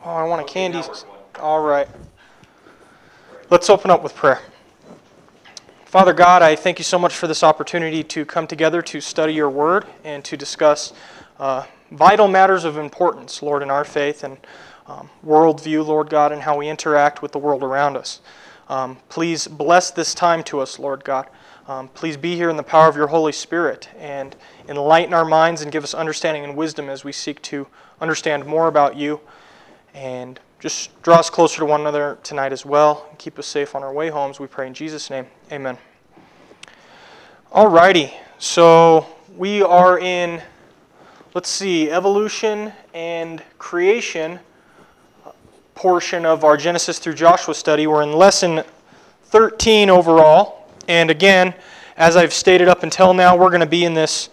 Oh, I want a Okay, candy. now we're going. All right. Let's open up with prayer. Father God, I thank you so much for this opportunity to come together to study your word and to discuss vital matters of importance, Lord, in our faith and worldview, Lord God, and how we interact with the world around us. Please bless this time to us, Lord God. Please be here in the power of your Holy Spirit and enlighten our minds and give us understanding and wisdom as we seek to understand more about you. And just draw us closer to one another tonight as well. And keep us safe on our way homes. We pray in Jesus' name. Amen. Alrighty. So we are in, let's see, evolution and creation portion of our Genesis through Joshua study. We're in lesson 13 overall. And again, as I've stated up until now, we're going to be in this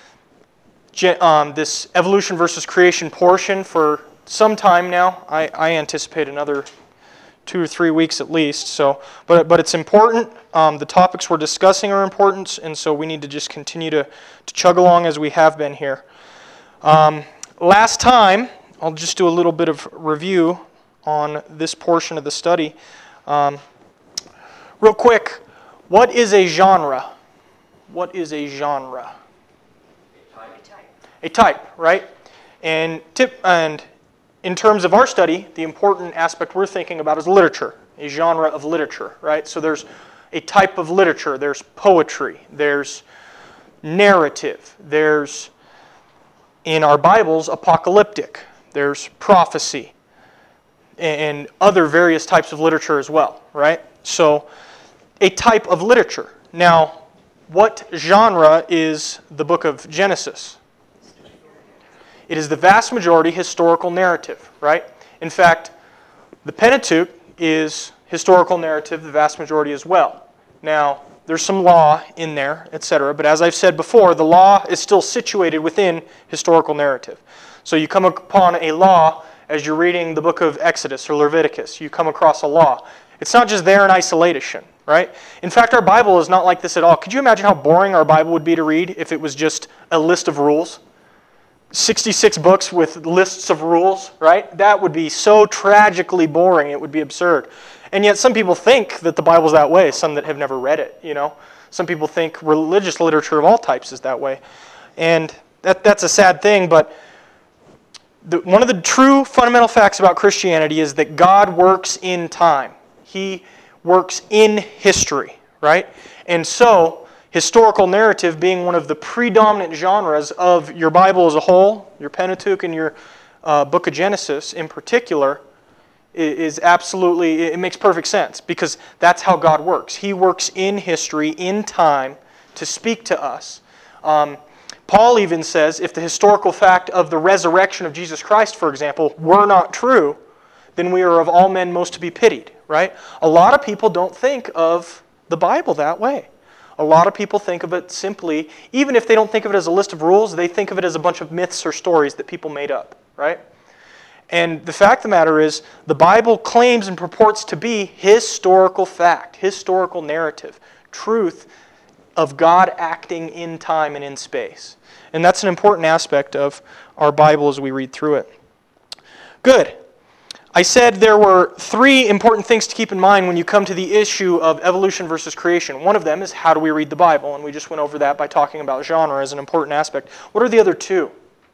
evolution versus creation portion for some time now. I anticipate another 2 or 3 weeks at least. So, but it's important. The topics we're discussing are important, and so we need to just continue to chug along as we have been here. Last time, I'll just do a little bit of review on this portion of the study. Real quick, what is a genre? What is a genre? A type, right? And in terms of our study, the important aspect we're thinking about is literature, a genre of literature, right? So there's a type of literature. There's poetry. There's narrative. There's, in our Bibles, apocalyptic. There's prophecy and other various types of literature as well, right? So a type of literature. Now, what genre is the book of Genesis? It is the vast majority historical narrative, right? In fact, the Pentateuch is historical narrative, the vast majority as well. Now, there's some law in there, etc., but as I've said before, the law is still situated within historical narrative. So you come upon a law as you're reading the book of Exodus or Leviticus. You come across a law. It's not just there in isolation, right? In fact, our Bible is not like this at all. Could you imagine how boring our Bible would be to read if it was just a list of rules? 66 books with lists of rules, right? That would be so tragically boring, it would be absurd. And yet some people think that the Bible's that way, some that have never read it, you know. Some people think religious literature of all types is that way. And that's a sad thing, but one of the true fundamental facts about Christianity is that God works in time. He works in history, right? And so historical narrative being one of the predominant genres of your Bible as a whole, your Pentateuch and your book of Genesis in particular, is absolutely, it makes perfect sense because that's how God works. He works in history, in time, to speak to us. Paul even says if the historical fact of the resurrection of Jesus Christ, for example, were not true, then we are of all men most to be pitied, right? A lot of people don't think of the Bible that way. A lot of people think of it simply, even if they don't think of it as a list of rules, they think of it as a bunch of myths or stories that people made up, right? And the fact of the matter is, the Bible claims and purports to be historical fact, historical narrative, truth of God acting in time and in space. And that's an important aspect of our Bible as we read through it. Good. I said there were 3 important things to keep in mind when you come to the issue of evolution versus creation. One of them is how do we read the Bible, and we just went over that by talking about genre as an important aspect. What are the other 2?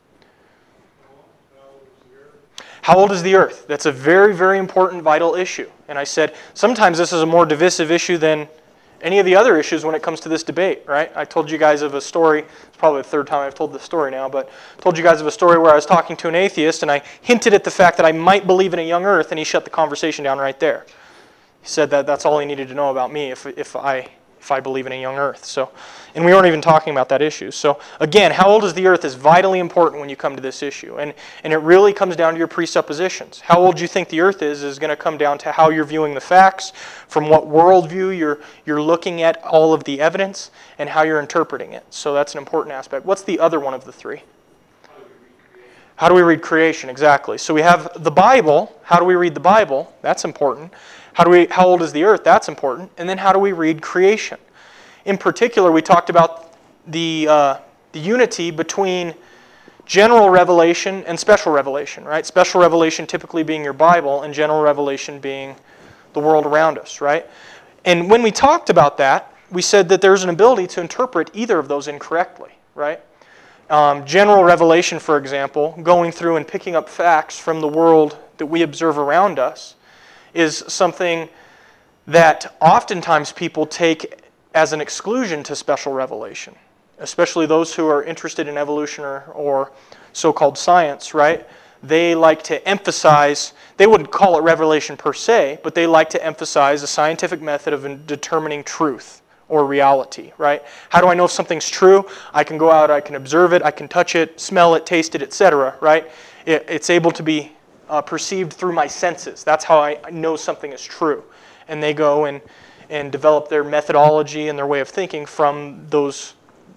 How old is the earth? That's a very, very important, vital issue. And I said sometimes this is a more divisive issue than any of the other issues when it comes to this debate, right? I told you guys of a story. It's probably the 3rd time I've told this story now, but I told you guys of a story where I was talking to an atheist and I hinted at the fact that I might believe in a young earth, and he shut the conversation down right there. He said that that's all he needed to know about me if I believe in a young earth. So, and we weren't even talking about that issue. So again, how old is the earth is vitally important when you come to this issue. And it really comes down to your presuppositions. How old you think the earth is going to come down to how you're viewing the facts, from what worldview you're looking at all of the evidence, and how you're interpreting it. So that's an important aspect. What's the other one of the 3? How do we read creation? Exactly. So we have the Bible. How do we read the Bible? That's important. How old is the earth? That's important. And then how do we read creation? In particular, we talked about the unity between general revelation and special revelation, right? Special revelation typically being your Bible and general revelation being the world around us, right? And when we talked about that, we said that there's an ability to interpret either of those incorrectly, right? General revelation, for example, going through and picking up facts from the world that we observe around us is something that oftentimes people take as an exclusion to special revelation, especially those who are interested in evolution or so-called science, right? They like to emphasize, they wouldn't call it revelation per se, but they like to emphasize a scientific method of determining truth or reality, right? How do I know if something's true? I can go out, I can observe it, I can touch it, smell it, taste it, etc., right? It's able to be perceived through my senses. That's how I know something is true. And they go and develop their methodology and their way of thinking from those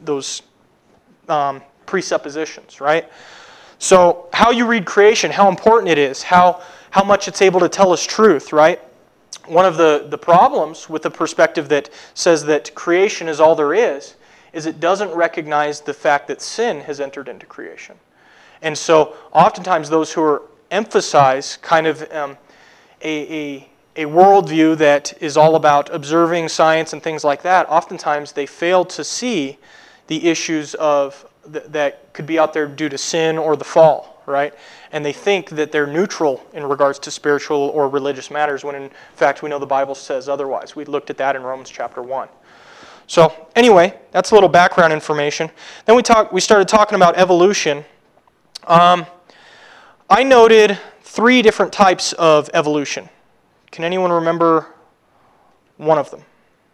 presuppositions, right? So how you read creation, how important it is, how much it's able to tell us truth, right? One of the problems with the perspective that says that creation is all there is it doesn't recognize the fact that sin has entered into creation. And so oftentimes those who emphasize kind of a worldview that is all about observing science and things like that, oftentimes they fail to see the issues that could be out there due to sin or the fall, right? And they think that they're neutral in regards to spiritual or religious matters when in fact we know the Bible says otherwise. We looked at that in Romans chapter 1. So anyway, that's a little background information. Then we started talking about evolution. I noted 3 different types of evolution. Can anyone remember one of them?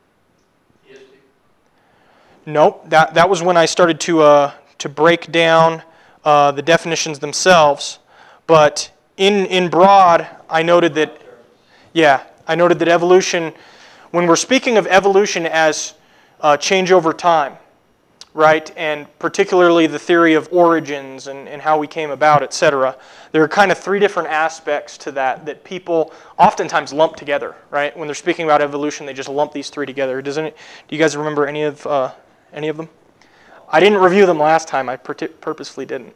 Nope. That was when I started to break down the definitions themselves. But in broad, I noted that evolution, when we're speaking of evolution as change over time, right, and particularly the theory of origins and how we came about, etc., there are kind of 3 different aspects to that people oftentimes lump together, right? When they're speaking about evolution, they just lump these 3 together. Do you guys remember any of them? I didn't review them last time. I purposefully didn't.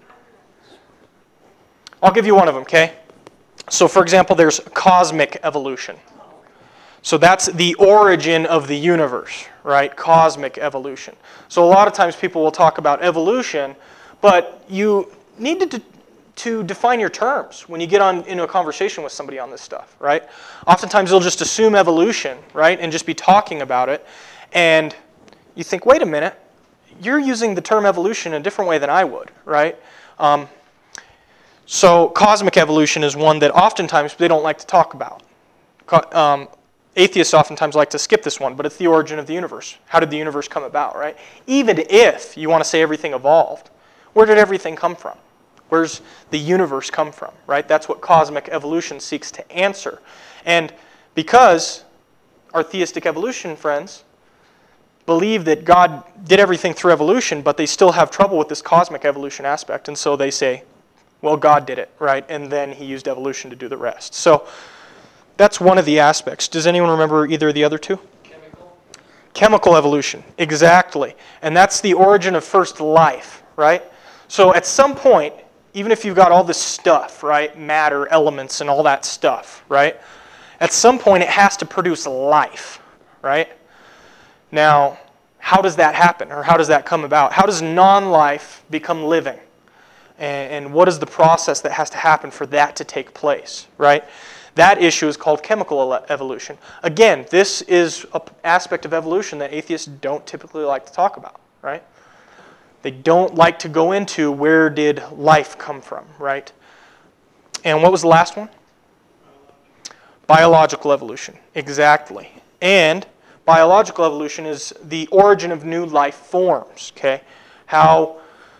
I'll give you one of them, okay? So, for example, there's cosmic evolution. So that's the origin of the universe, right? Cosmic evolution. So a lot of times people will talk about evolution, but you need to define your terms when you get into a conversation with somebody on this stuff, right? Oftentimes they'll just assume evolution, right, and just be talking about it, and you think, wait a minute, you're using the term evolution in a different way than I would, right? So cosmic evolution is one that oftentimes they don't like to talk about. Atheists oftentimes like to skip this one, but it's the origin of the universe. How did the universe come about, right? Even if you want to say everything evolved, where did everything come from? Where's the universe come from, right? That's what cosmic evolution seeks to answer. And because our theistic evolution friends believe that God did everything through evolution, but they still have trouble with this cosmic evolution aspect, and so they say, well, God did it, right? And then he used evolution to do the rest. So that's one of the aspects. Does anyone remember either of the other 2? Chemical evolution, exactly. And that's the origin of first life, right? So at some point, even if you've got all this stuff, right, matter, elements, and all that stuff, right, at some point it has to produce life, right? Now, how does that happen, or how does that come about? How does non-life become living? And what is the process that has to happen for that to take place, right? That issue is called chemical evolution. Again, this is an aspect of evolution that atheists don't typically like to talk about, right? They don't like to go into where did life come from, right? And what was the last one? Biological evolution, exactly. And biological evolution is the origin of new life forms, okay? How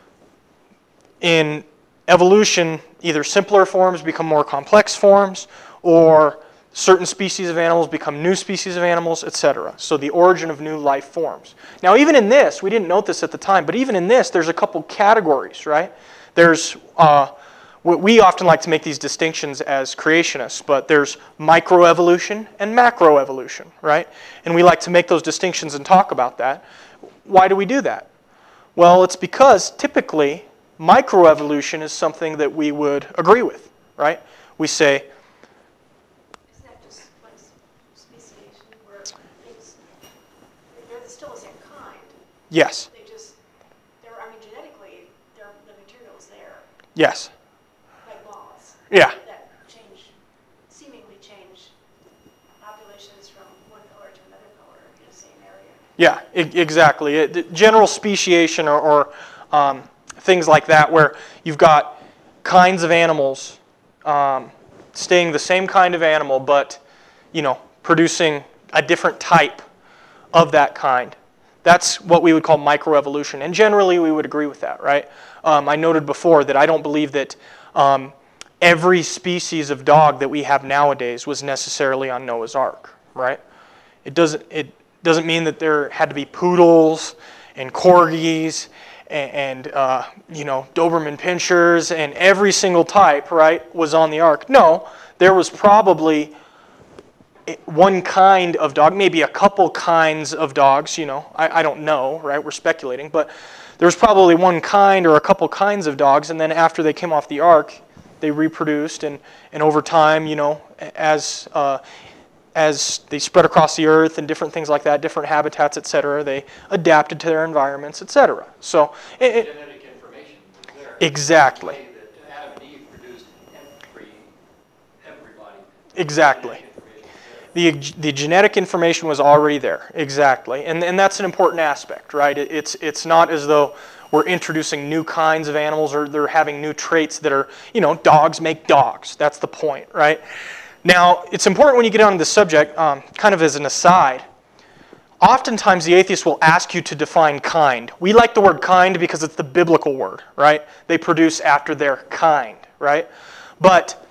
in evolution, either simpler forms become more complex forms, or certain species of animals become new species of animals, etc. So the origin of new life forms. Now even in this, we didn't note this at the time, but even in this, there's a couple categories, right? There's, we often like to make these distinctions as creationists, but there's microevolution and macroevolution, right? And we like to make those distinctions and talk about that. Why do we do that? Well, it's because typically microevolution is something that we would agree with, right? We say, isn't that just like speciation where things, they're still the same kind? yes, They just, genetically, the material's there, yes, like moths. yeah, That seemingly change populations from one color to another color in the same area. yeah, exactly. General speciation or things like that, where you've got kinds of animals staying the same kind of animal, but producing a different type of that kind. That's what we would call microevolution, and generally we would agree with that, right? I noted before that I don't believe that every species of dog that we have nowadays was necessarily on Noah's Ark, right? It doesn't mean that there had to be poodles and corgis and Doberman Pinschers and every single type, right, was on the ark. No, there was probably one kind of dog, maybe a couple kinds of dogs, I don't know, right, we're speculating, but there's probably one kind or a couple kinds of dogs, and then after they came off the ark, they reproduced, and over time, as they spread across the earth and different things like that, different habitats, etc., they adapted to their environments, etc. So genetic information was there. Exactly. The way that Adam and Eve produced everybody. Exactly. The genetic information was already there, exactly, and that's an important aspect, right? It's not as though we're introducing new kinds of animals or they're having new traits that are, dogs make dogs. That's the point, right? Now, it's important when you get onto this subject, kind of as an aside, oftentimes the atheist will ask you to define kind. We like the word kind because it's the biblical word, right? They produce after their kind, right? But,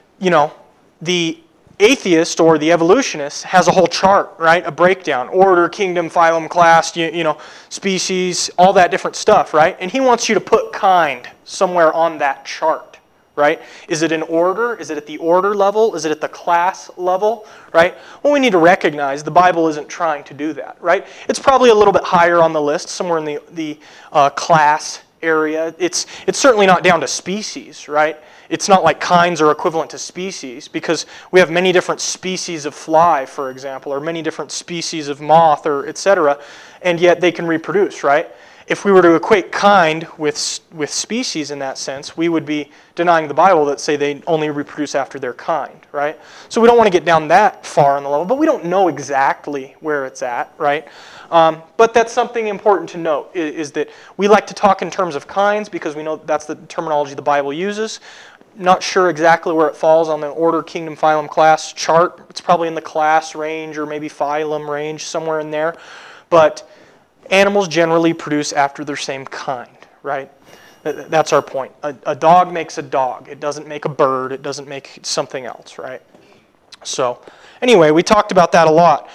the atheist or the evolutionist has a whole chart, right? A breakdown, order, kingdom, phylum, class, species, all that different stuff, right? And he wants you to put kind somewhere on that chart, right? Is it in order? Is it at the order level? Is it at the class level, right? Well, we need to recognize the Bible isn't trying to do that, right? It's probably a little bit higher on the list, somewhere in the class area. It's certainly not down to species, right? It's not like kinds are equivalent to species, because we have many different species of fly, for example, or many different species of moth, or etc., and yet they can reproduce, right? If we were to equate kind with species in that sense, we would be denying the Bible that say they only reproduce after their kind, right? So we don't want to get down that far on the level, but we don't know exactly where it's at, right? But that's something important to note, is that we like to talk in terms of kinds because we know that's the terminology the Bible uses. Not sure exactly where it falls on the order, kingdom, phylum, class chart. It's probably in the class range or maybe phylum range, somewhere in there. But animals generally produce after their same kind, right? That's our point. A dog makes a dog. It doesn't make a bird. It doesn't make something else, right? So anyway, we talked about that a lot.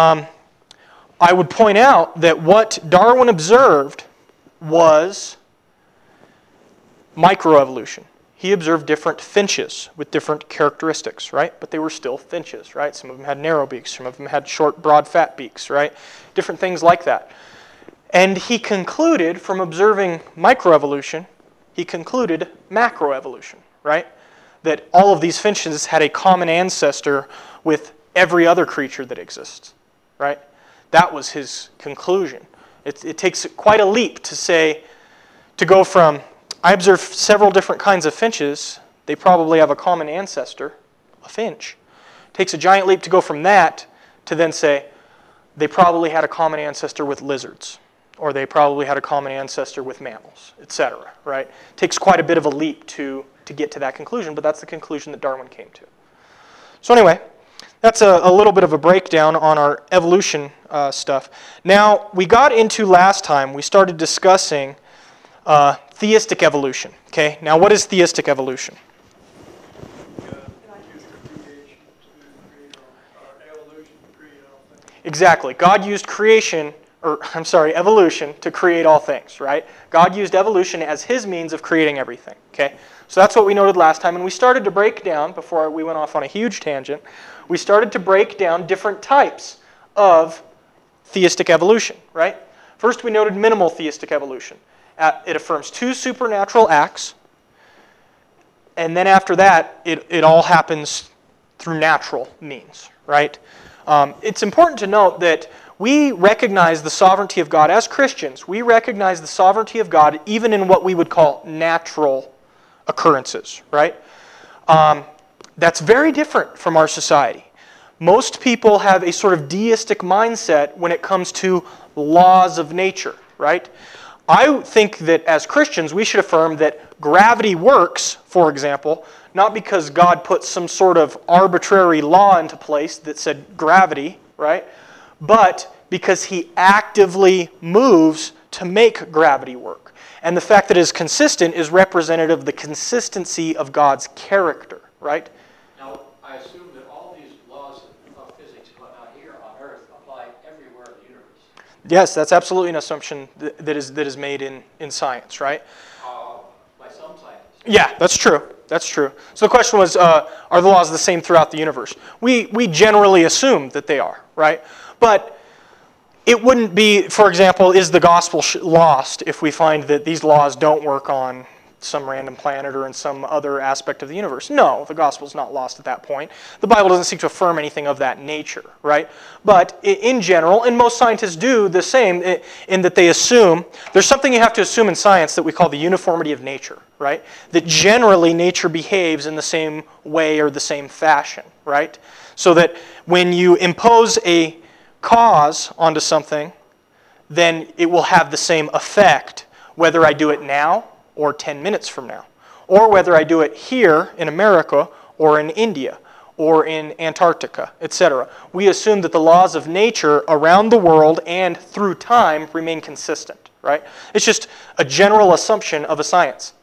I would point out that what Darwin observed was microevolution. He observed different finches with different characteristics, right? But they were still finches, right? Some of them had narrow beaks. Some of them had short, broad, fat beaks, right? Different things like that. And he concluded from observing microevolution, he concluded macroevolution, right? That all of these finches had a common ancestor with every other creature that exists, right? That was his conclusion. It takes quite a leap to go from, I observed several different kinds of finches. They probably have a common ancestor, a finch. It takes a giant leap to go from that to then say they probably had a common ancestor with lizards, or they probably had a common ancestor with mammals, etc. Right? It takes quite a bit of a leap to get to that conclusion, but that's the conclusion that Darwin came to. So anyway, that's a little bit of a breakdown on our evolution stuff. Now, we got into last time, we started discussing theistic evolution. Okay, now what is theistic evolution? Exactly. God used evolution to create all things, right? God used evolution as his means of creating everything. Okay? So that's what we noted last time, and we started to break down, before we went off on a huge tangent, we started to break down different types of theistic evolution, right? First we noted minimal theistic evolution. It affirms two supernatural acts, and then after that, it all happens through natural means, right? It's important to note that we recognize the sovereignty of God as Christians. We recognize the sovereignty of God even in what we would call natural occurrences, right? That's very different from our society. Most people have a sort of deistic mindset when it comes to laws of nature, right? I think that as Christians, we should affirm that gravity works, for example, not because God put some sort of arbitrary law into place that said gravity, right? But because He actively moves to make gravity work. And the fact that it is consistent is representative of the consistency of God's character, right? Now, I assume that all these laws of physics here on Earth apply everywhere in the universe. Yes, that's absolutely an assumption that is made in science, right? By some scientists. Yeah, that's true. That's true. So the question was, are the laws the same throughout the universe? We generally assume that they are, right? But it wouldn't be, for example, is the gospel lost if we find that these laws don't work on some random planet or in some other aspect of the universe? No, the gospel's not lost at that point. The Bible doesn't seek to affirm anything of that nature, right? But in general, and most scientists do the same in that they assume, there's something you have to assume in science that we call the uniformity of nature, right? That generally nature behaves in the same way or the same fashion, right? So that when you impose a cause onto something, then it will have the same effect whether I do it now or 10 minutes from now, or whether I do it here in America or in India or in Antarctica, etc. We assume that the laws of nature around the world and through time remain consistent, right? It's just a general assumption of science.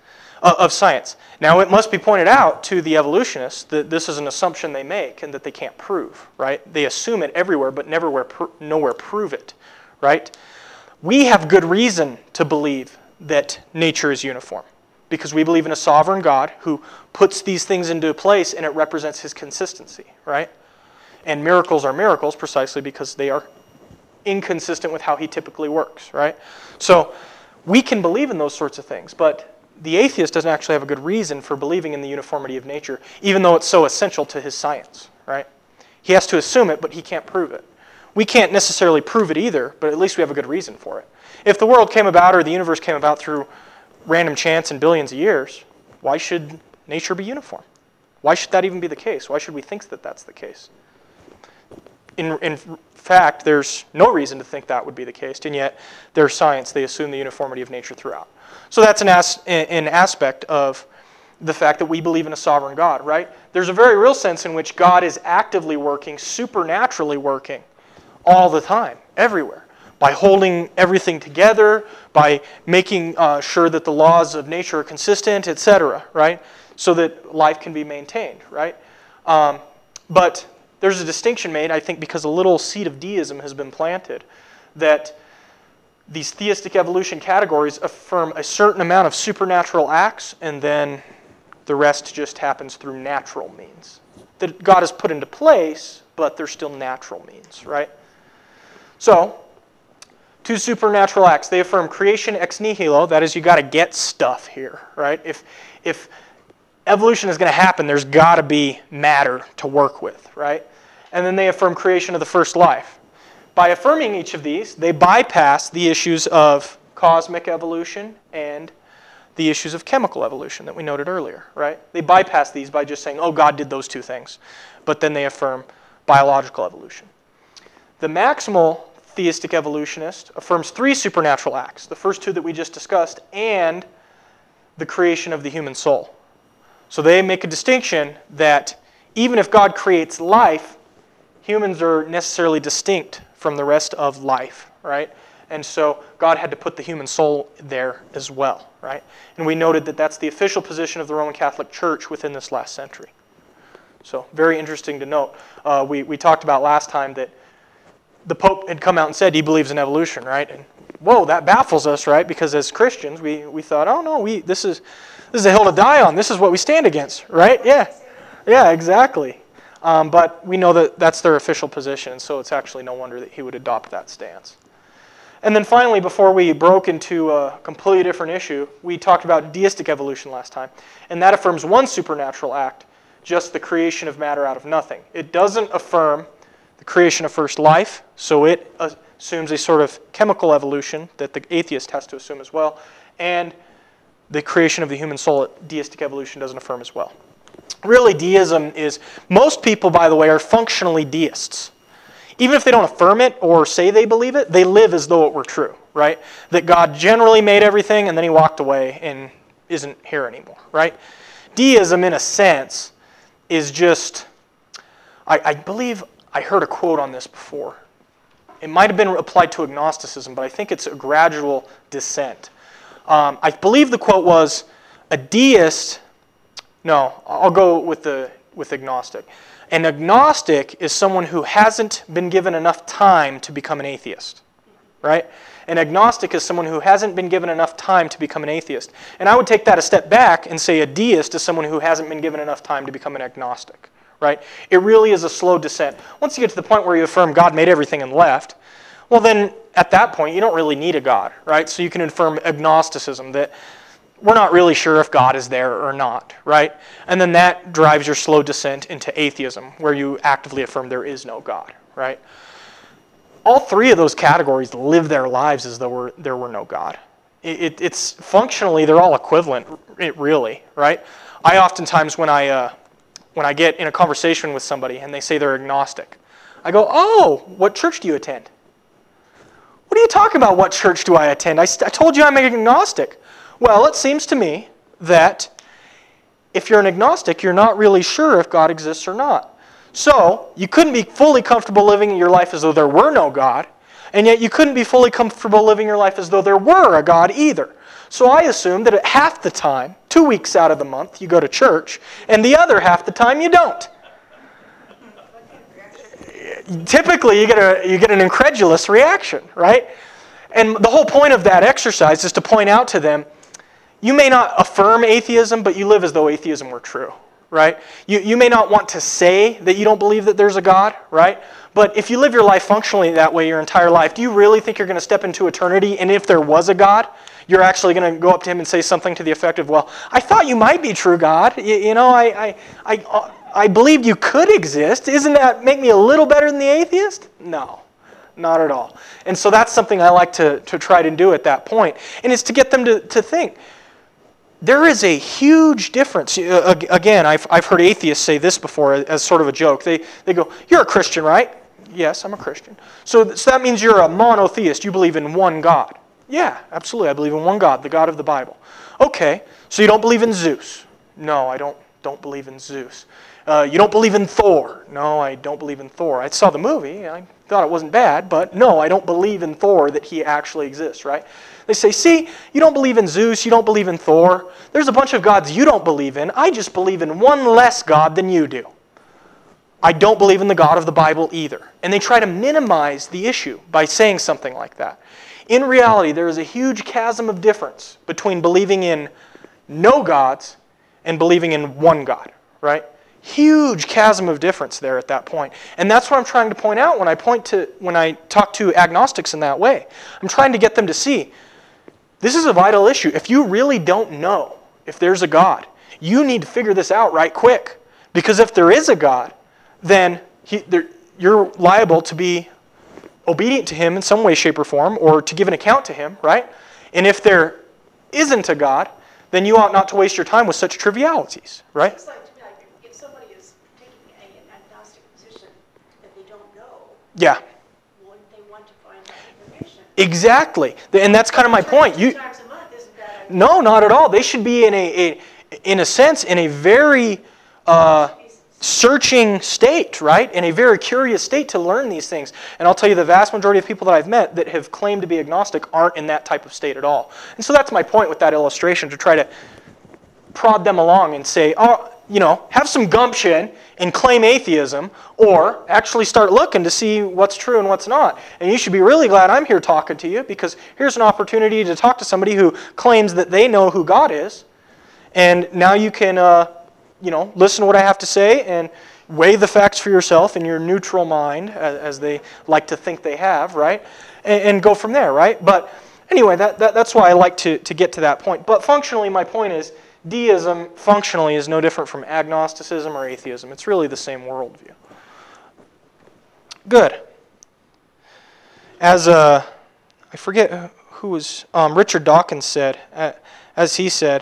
Now, it must be pointed out to the evolutionists that this is an assumption they make and that they can't prove, right? They assume it everywhere, but nowhere prove it, right? We have good reason to believe that nature is uniform because we believe in a sovereign God who puts these things into place and it represents His consistency, right? And miracles are miracles precisely because they are inconsistent with how He typically works, right? So we can believe in those sorts of things, but the atheist doesn't actually have a good reason for believing in the uniformity of nature, even though it's so essential to his science, right? He has to assume it, but he can't prove it. We can't necessarily prove it either, but at least we have a good reason for it. If the world came about or the universe came about through random chance in billions of years, why should nature be uniform? Why should that even be the case? Why should we think that that's the case? In fact, there's no reason to think that would be the case, and yet their science, they assume the uniformity of nature throughout. So that's an aspect of the fact that we believe in a sovereign God, right? There's a very real sense in which God is actively working, supernaturally working, all the time, everywhere, by holding everything together, by making sure that the laws of nature are consistent, etc., right? So that life can be maintained, right? But there's a distinction made, I think, because a little seed of deism has been planted, that these theistic evolution categories affirm a certain amount of supernatural acts, and then the rest just happens through natural means. That God has put into place, but they're still natural means, right? So, two supernatural acts. They affirm creation ex nihilo, that is, you got to get stuff here, right? If evolution is going to happen, there's got to be matter to work with, right? And then they affirm creation of the first life. By affirming each of these, they bypass the issues of cosmic evolution and the issues of chemical evolution that we noted earlier, right? They bypass these by just saying, oh, God did those two things. But then they affirm biological evolution. The maximal theistic evolutionist affirms three supernatural acts, the first two that we just discussed, and the creation of the human soul. So they make a distinction that even if God creates life, humans are necessarily distinct from the rest of life, right? And so God had to put the human soul there as well, right? And we noted that that's the official position of the Roman Catholic Church within this last century. So very interesting to note. We talked about last time that the Pope had come out and said he believes in evolution, right? And whoa, that baffles us, right? Because as Christians, we thought, oh no, this is a hill to die on. This is what we stand against, right? Yeah, exactly. But we know that that's their official position, so it's actually no wonder that he would adopt that stance. And then finally, before we broke into a completely different issue, we talked about deistic evolution last time. And that affirms one supernatural act, just the creation of matter out of nothing. It doesn't affirm the creation of first life, so it assumes a sort of chemical evolution that the atheist has to assume as well. And the creation of the human soul, deistic evolution doesn't affirm as well. Really, deism is, most people, by the way, are functionally deists. Even if they don't affirm it or say they believe it, they live as though it were true, right? That God generally made everything and then he walked away and isn't here anymore, right? Deism, in a sense, is just, I believe I heard a quote on this before. It might have been applied to agnosticism, but I think it's a gradual descent. I believe the quote was, a deist, no, I'll go with agnostic. An agnostic is someone who hasn't been given enough time to become an atheist, right? An agnostic is someone who hasn't been given enough time to become an atheist. And I would take that a step back and say a deist is someone who hasn't been given enough time to become an agnostic, right? It really is a slow descent. Once you get to the point where you affirm God made everything and left, well then, at that point, you don't really need a God, right? So you can affirm agnosticism, that we're not really sure if God is there or not, right? And then that drives your slow descent into atheism, where you actively affirm there is no God, right? All three of those categories live their lives as though there were no God. It's functionally, they're all equivalent, really, right? I oftentimes, when I get in a conversation with somebody and they say they're agnostic, I go, oh, what church do you attend? What are you talking about, what church do I attend? I told you I'm agnostic. Well, it seems to me that if you're an agnostic, you're not really sure if God exists or not. So, you couldn't be fully comfortable living your life as though there were no God, and yet you couldn't be fully comfortable living your life as though there were a God either. So I assume that at half the time, 2 weeks out of the month, you go to church, and the other half the time you don't. Typically, you get an incredulous reaction, right? And the whole point of that exercise is to point out to them, you may not affirm atheism, but you live as though atheism were true, right? You may not want to say that you don't believe that there's a God, right? But if you live your life functionally that way your entire life, do you really think you're going to step into eternity, and if there was a God, you're actually going to go up to him and say something to the effect of, well, I thought you might be true, God. I believed you could exist. Isn't that make me a little better than the atheist? No, not at all. And so that's something I like to try to do at that point. And it's to get them to think, there is a huge difference. Again, I've heard atheists say this before as sort of a joke. They go, you're a Christian, right? Yes, I'm a Christian. So that means you're a monotheist. You believe in one God. Yeah, absolutely. I believe in one God, the God of the Bible. Okay, so you don't believe in Zeus? No, I don't believe in Zeus. You don't believe in Thor? No, I don't believe in Thor. I saw the movie. I thought it wasn't bad, but no, I don't believe in Thor, that he actually exists, right? They say, see, you don't believe in Zeus, you don't believe in Thor. There's a bunch of gods you don't believe in. I just believe in one less God than you do. I don't believe in the God of the Bible either. And they try to minimize the issue by saying something like that. In reality, there is a huge chasm of difference between believing in no gods and believing in one God, right? Huge chasm of difference there at that point. And that's what I'm trying to point out when I talk to agnostics in that way. I'm trying to get them to see, this is a vital issue. If you really don't know if there's a God, you need to figure this out right quick. Because if there is a God, then you're liable to be obedient to him in some way, shape, or form, or to give an account to him, right? And if there isn't a God, then you ought not to waste your time with such trivialities, right? It's like, to me, like, if somebody is taking an agnostic position that they don't know, Yeah, wouldn't they want to find that information? exactly. And that's kind of my point. Two times a month isn't that idea. No, not at all. They should be in a sense, in a very searching state, right? In a very curious state to learn these things. And I'll tell you, the vast majority of people that I've met that have claimed to be agnostic aren't in that type of state at all. And so that's my point with that illustration, to try to prod them along and say, oh, have some gumption and claim atheism, or actually start looking to see what's true and what's not. And you should be really glad I'm here talking to you, because here's an opportunity to talk to somebody who claims that they know who God is. And now you can listen to what I have to say, and weigh the facts for yourself in your neutral mind, as they like to think they have, right? And go from there, right? But anyway, that's why I like to get to that point. But functionally, my point is, deism functionally is no different from agnosticism or atheism. It's really the same worldview. Good. As I forget who was, Richard Dawkins said, as he said,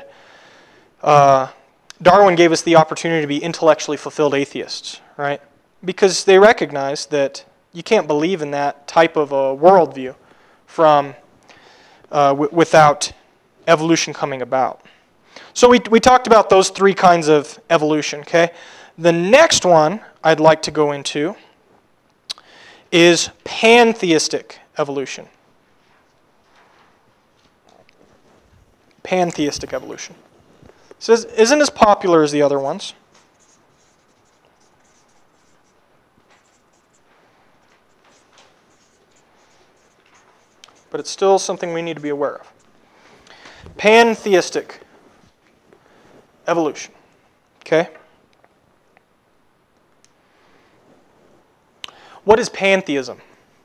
Darwin gave us the opportunity to be intellectually fulfilled atheists, right? Because they recognized that you can't believe in that type of a worldview from without evolution coming about. So we talked about those three kinds of evolution, okay? The next one I'd like to go into is pantheistic evolution. Pantheistic evolution. So it isn't as popular as the other ones. But it's still something we need to be aware of. Pantheistic evolution. Okay? What is pantheism?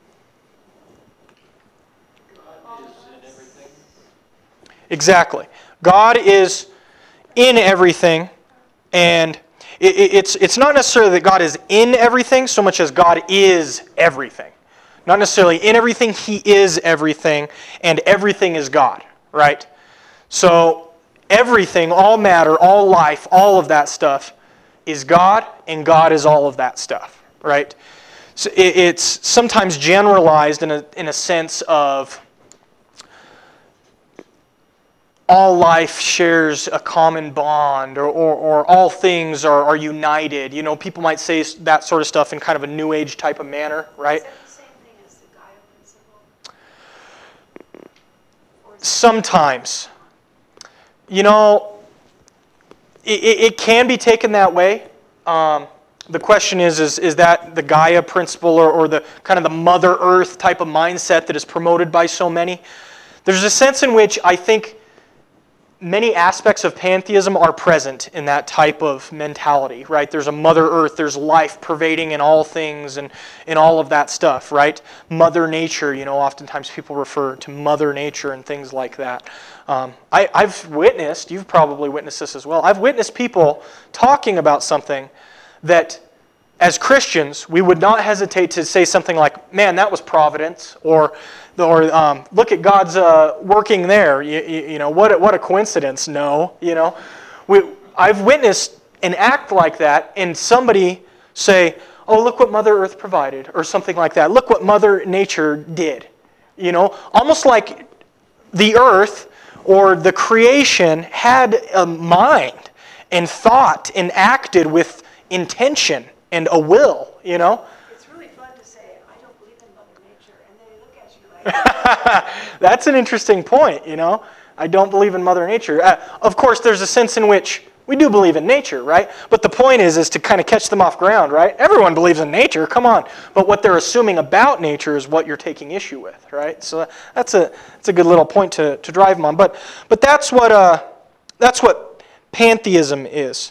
God is in everything. Exactly. God is in everything, and it's not necessarily that God is in everything so much as God is everything. Not necessarily in everything, He is everything, and everything is God, right? So everything, all matter, all life, all of that stuff is God, and God is all of that stuff, right? So it's sometimes generalized in a sense of all life shares a common bond, or all things are united. You know, people might say that sort of stuff in kind of a New Age type of manner, right? Is that the same thing as the Gaia principle? Sometimes. You know, it can be taken that way. The question is that the Gaia principle or the kind of the Mother Earth type of mindset that is promoted by so many? There's a sense in which I think many aspects of pantheism are present in that type of mentality, right? There's a Mother Earth, there's life pervading in all things and all of that stuff, right? Mother Nature, you know, oftentimes people refer to Mother Nature and things like that. I've witnessed, you've probably witnessed this as well, I've witnessed people talking about something that as Christians, we would not hesitate to say something like, man, that was providence, or look at God's working there. You know, what a coincidence. No, you know. I've witnessed an act like that, and somebody say, oh, look what Mother Earth provided, or something like that. Look what Mother Nature did. You know, almost like the earth or the creation had a mind and thought and acted with intention and a will, you know. It's really fun to say, I don't believe in Mother Nature, and then they look at you like, That's an interesting point, you know. I don't believe in Mother Nature. Of course, there's a sense in which we do believe in nature, right? But the point is to kind of catch them off ground, right? Everyone believes in nature, come on. But what they're assuming about nature is what you're taking issue with, right? So that's a good little point to drive them on. But that's what pantheism is.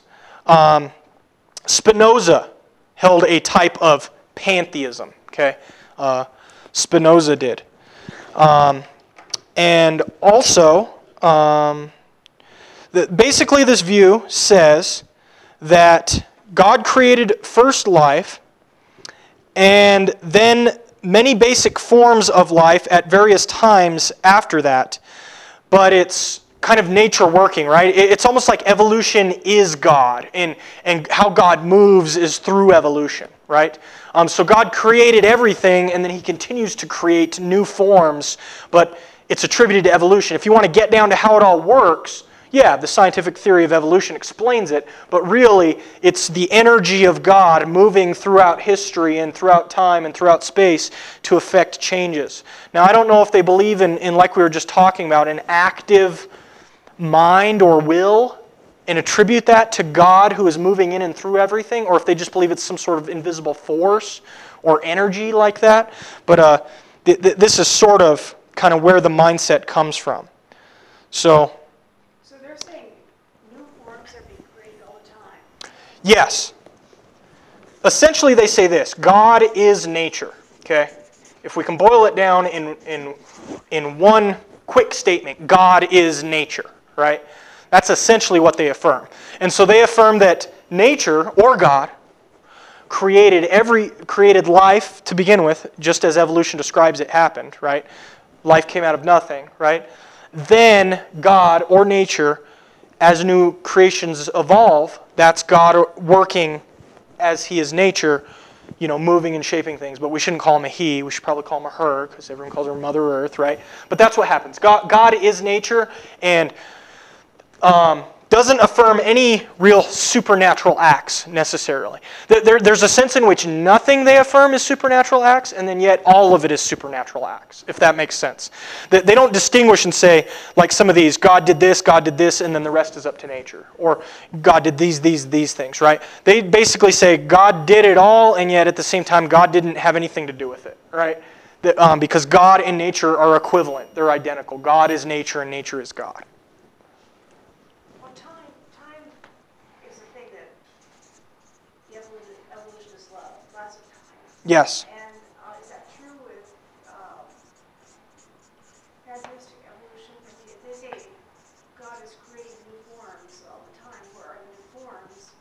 Spinoza held a type of pantheism, okay? Spinoza did. And also, basically this view says that God created first life and then many basic forms of life at various times after that. But it's kind of nature working, right? It's almost like evolution is God, and how God moves is through evolution, right? So God created everything, and then He continues to create new forms, but it's attributed to evolution. If you want to get down to how it all works, yeah, the scientific theory of evolution explains it, but really it's the energy of God moving throughout history and throughout time and throughout space to effect changes. Now, I don't know if they believe in like we were just talking about, an active mind or will and attribute that to God who is moving in and through everything, or if they just believe it's some sort of invisible force or energy like that. But this is sort of kind of where the mindset comes from. So they're saying new forms are being created all the time. yes. essentially they say this: God is nature. Okay, if we can boil it down in one quick statement, God is nature. Right? That's essentially what they affirm. And so they affirm that nature, or God, created life to begin with, just as evolution describes it happened, right? Life came out of nothing, right? Then God, or nature, as new creations evolve, that's God working as He is nature, moving and shaping things. But we shouldn't call Him a He. We should probably call Him a her, because everyone calls her Mother Earth, right? But that's what happens. God is nature, and doesn't affirm any real supernatural acts necessarily. There's a sense in which nothing they affirm is supernatural acts, and then yet all of it is supernatural acts, if that makes sense. They don't distinguish and say, like some of these, God did this, and then the rest is up to nature. Or God did these things, right? They basically say God did it all, and yet at the same time, God didn't have anything to do with it, right? Because God and nature are equivalent. They're identical. God is nature, and nature is God. Time is a thing that the evolutionists love, lots of time. Yes. And is that true with naturalistic evolution? Because they say God is creating new forms all the time. Where are the new forms?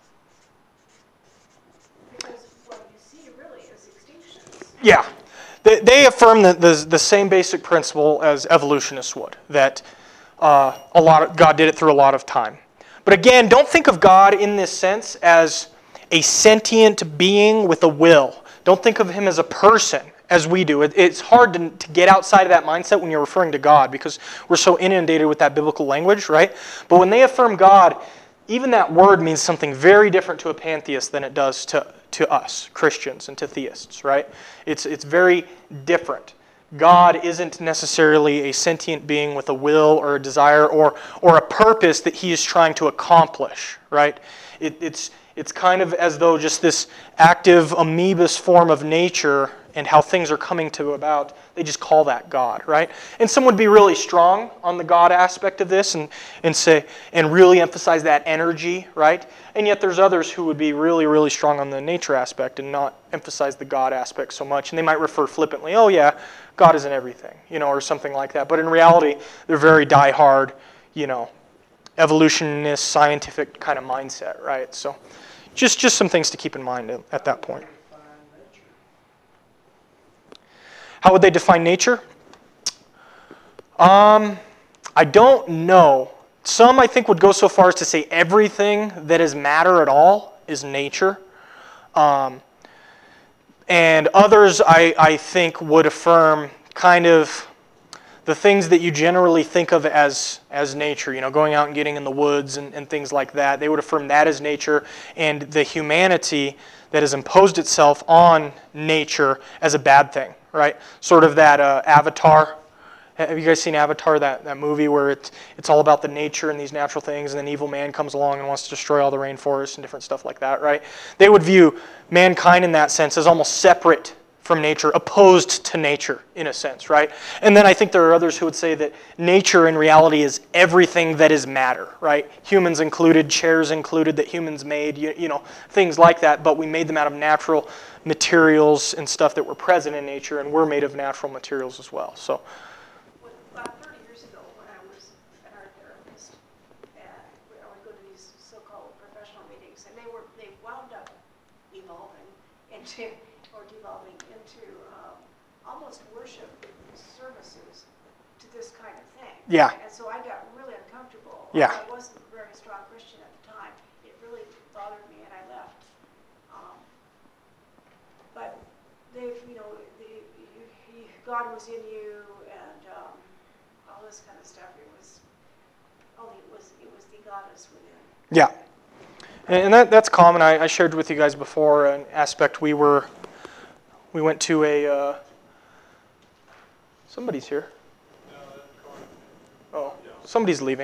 Because what you see really is extinctions. Yeah. They affirm the same basic principle as evolutionists would, that God did it through a lot of time. But again, don't think of God in this sense as a sentient being with a will. Don't think of Him as a person, as we do. It's hard to get outside of that mindset when you're referring to God, because we're so inundated with that biblical language, right? But when they affirm God, even that word means something very different to a pantheist than it does to us, Christians, and to theists, right? It's very different. God isn't necessarily a sentient being with a will or a desire or a purpose that He is trying to accomplish, right? It's kind of as though just this active amoebus form of nature and how things are coming to about, they just call that God, right? And some would be really strong on the God aspect of this and really emphasize that energy, right? And yet there's others who would be really, really strong on the nature aspect and not emphasize the God aspect so much. And they might refer flippantly, oh yeah, God isn't everything, or something like that. But in reality, they're very die-hard, evolutionist, scientific kind of mindset, right? So just some things to keep in mind at that point. How would they define nature? I don't know. Some, I think, would go so far as to say everything that is matter at all is nature. And others, I think, would affirm kind of the things that you generally think of as nature, going out and getting in the woods and things like that. They would affirm that as nature, and the humanity that has imposed itself on nature as a bad thing, right? Sort of that Avatar. Have you guys seen Avatar, that movie where it's all about the nature and these natural things, and then evil man comes along and wants to destroy all the rainforests and different stuff like that, right? They would view mankind in that sense as almost separate from nature, opposed to nature in a sense, right? And then I think there are others who would say that nature in reality is everything that is matter, right? Humans included, chairs included that humans made, things like that, but we made them out of natural materials and stuff that were present in nature, and we're made of natural materials as well. So. About 30 years ago, when I was an art therapist, and I would go to these so-called professional meetings, and they wound up evolving into almost worship services to this kind of thing. Yeah. And so I got really uncomfortable. Yeah. I wasn't a very strong Christian at the time. It really bothered me, and I left. But God was in you, and all this kind of stuff. It was the goddess within. Yeah. And that's common. I shared with you guys before an aspect we went to a. Somebody's here. Oh, somebody's leaving.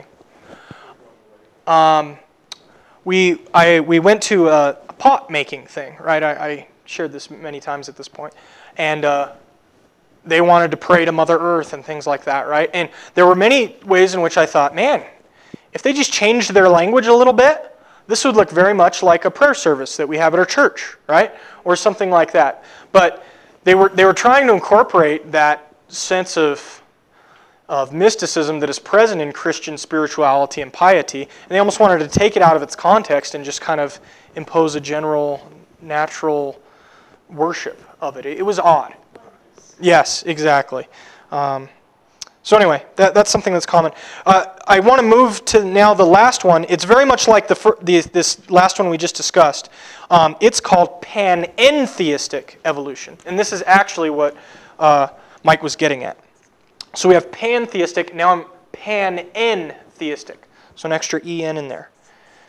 We went to a pot making thing, right? I shared this many times at this point, and they wanted to pray to Mother Earth and things like that, right? And there were many ways in which I thought, man, if they just changed their language a little bit, This would look very much like a prayer service that we have at our church, right? Or something like that. But they were trying to incorporate that sense of mysticism that is present in Christian spirituality and piety, and they almost wanted to take it out of its context and just kind of impose a general, natural worship of it. It was odd. Yes, exactly. So anyway, that's something that's common. I want to move to now the last one. It's very much like this last one we just discussed. It's called panentheistic evolution. And this is actually what Mike was getting at. So we have pantheistic, now I'm panentheistic. So an extra en in there.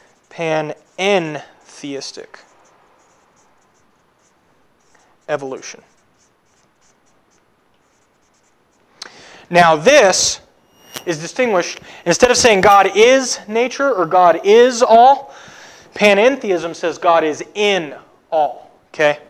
Panentheistic evolution. Now this is distinguished, instead of saying God is nature or God is all, panentheism says God is in all. Okay?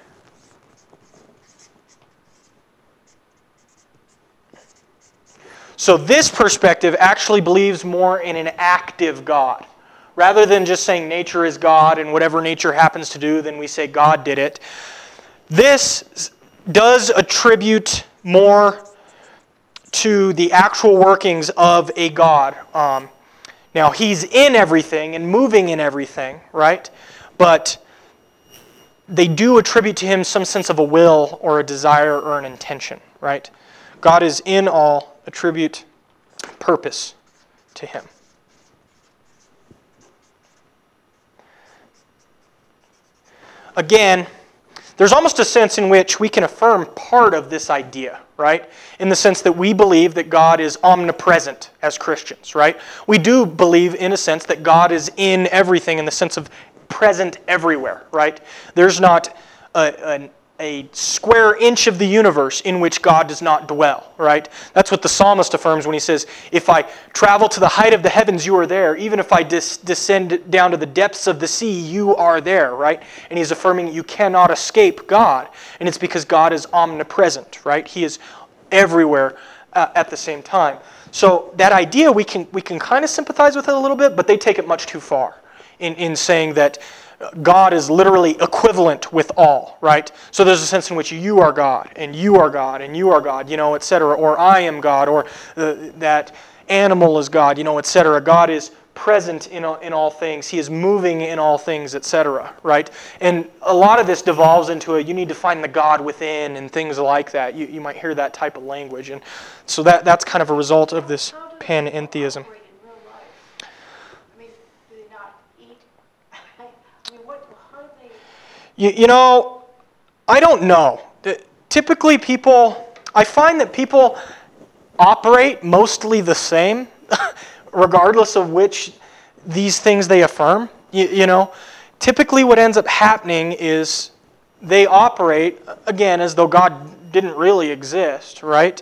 So this perspective actually believes more in an active God. Rather than just saying nature is God and whatever nature happens to do, then we say God did it. This does attribute more to the actual workings of a God. Now, He's in everything and moving in everything, right? But they do attribute to Him some sense of a will or a desire or an intention, right? God is in all, attribute purpose to Him. Again, there's almost a sense in which we can affirm part of this idea, right? In the sense that we believe that God is omnipresent as Christians, right? We do believe, in a sense, that God is in everything in the sense of present everywhere, right? There's not a square inch of the universe in which God does not dwell, right? That's what the psalmist affirms when he says, if I travel to the height of the heavens, you are there. Even if I descend down to the depths of the sea, you are there, right? And he's affirming you cannot escape God. And it's because God is omnipresent, right? He is everywhere at the same time. So that idea, we can kind of sympathize with it a little bit, but they take it much too far in saying that God is literally equivalent with all, right? So there's a sense in which you are God, and you are God, and you are God, etc. Or I am God, or that animal is God, etc. God is present in all things. He is moving in all things, etc. Right? And a lot of this devolves into you need to find the God within and things like that. You might hear that type of language. And so that's kind of a result of this panentheism. I don't know. Typically I find that people operate mostly the same, regardless of which these things they affirm. Typically what ends up happening is they operate, again, as though God didn't really exist, right?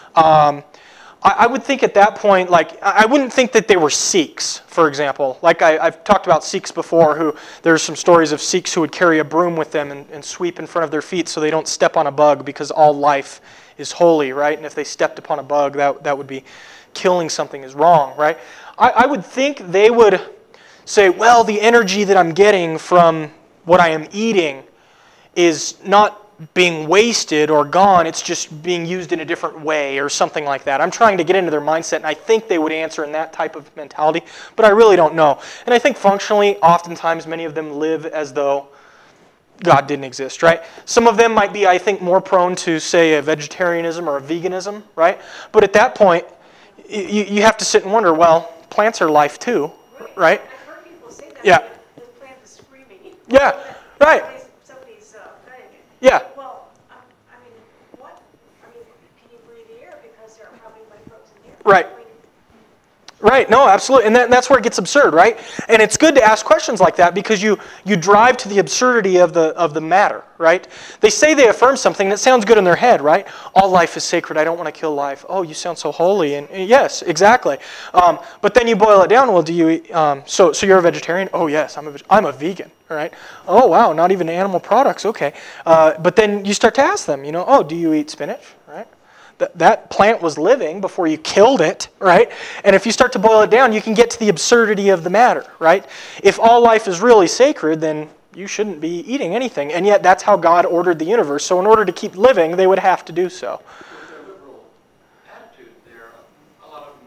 I would think at that point, I wouldn't think that they were Sikhs, for example. I've talked about Sikhs before, there's some stories of Sikhs who would carry a broom with them and sweep in front of their feet so they don't step on a bug because all life is holy, right? And if they stepped upon a bug, that would be killing something is wrong, right? I would think they would say, well, the energy that I'm getting from what I am eating is not being wasted or gone, it's just being used in a different way or something like that. I'm trying to get into their mindset, and I think they would answer in that type of mentality, but I really don't know. And I think functionally, oftentimes, many of them live as though God didn't exist, right? Some of them might be, I think, more prone to, say, a vegetarianism or a veganism, right? But at that point, you have to sit and wonder, well, plants are life too, right? I've heard people say that. Yeah. The plant is screaming. Yeah, right. Somebody's cutting it. Yeah. Well, what? Can you breathe air? Because there are probably microbes in the air. Right. Right, no, absolutely. And that's where it gets absurd, right? And it's good to ask questions like that because you drive to the absurdity of the matter, right? They say they affirm something that sounds good in their head, right? All life is sacred. I don't want to kill life. Oh, you sound so holy. And yes, exactly. But then you boil it down. Well, do you eat? So you're a vegetarian? Oh, yes, I'm a vegan, right? Oh, wow, not even animal products. Okay. But then you start to ask them, oh, do you eat spinach, right? That plant was living before you killed it, right? And if you start to boil it down, you can get to the absurdity of the matter, right? If all life is really sacred, then you shouldn't be eating anything. And yet that's how God ordered the universe. So in order to keep living, they would have to do so. With their liberal attitude there, a lot of them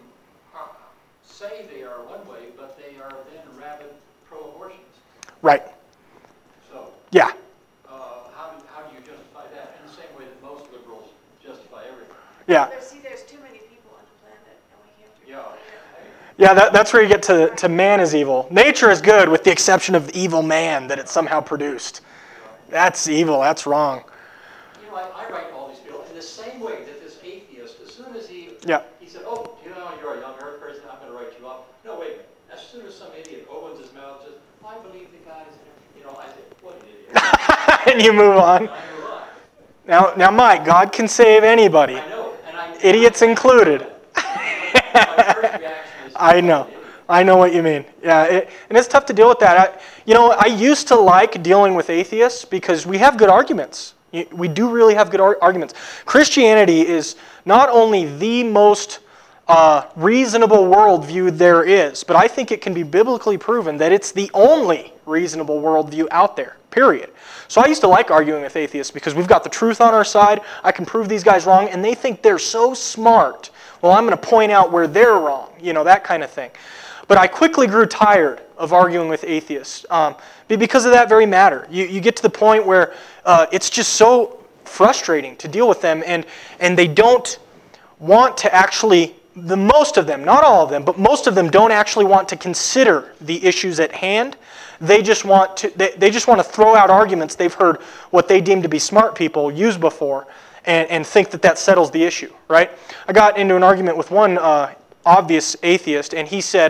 say they are one way, but they are then rabid pro-abortionists. Right. So Yeah. how do you justify that? In the same way that most liberals justify everything. Yeah. There's too many people on the planet, and we have to. Yeah. Yeah, that's where you get to man is evil. Nature is good with the exception of the evil man that it somehow produced. That's evil. That's wrong. You know, I write all these people in the same way that this atheist, as soon as he said, oh, you know, you're a young earth person, I'm going to write you up. No, wait a minute. As soon as some idiot opens his mouth, just, I believe the guy's, I say, what an idiot. And you move on. I move on. Now, Mike, God can save anybody. I know. Idiots included. My first reaction is, I know. I know what you mean. Yeah, and it's tough to deal with that. I used to like dealing with atheists because we have good arguments. We do really have good arguments. Christianity is not only the most reasonable worldview there is, but I think it can be biblically proven that it's the only reasonable worldview out there, period. So I used to like arguing with atheists because we've got the truth on our side, I can prove these guys wrong, and they think they're so smart. Well, I'm going to point out where they're wrong, that kind of thing. But I quickly grew tired of arguing with atheists because of that very matter. You get to the point where it's just so frustrating to deal with them, and they don't want to actually, most of them, not all of them, but most of them don't actually want to consider the issues at hand. They just want to throw out arguments they've heard what they deem to be smart people use before and think that settles the issue, right? I got into an argument with one obvious atheist, and he said,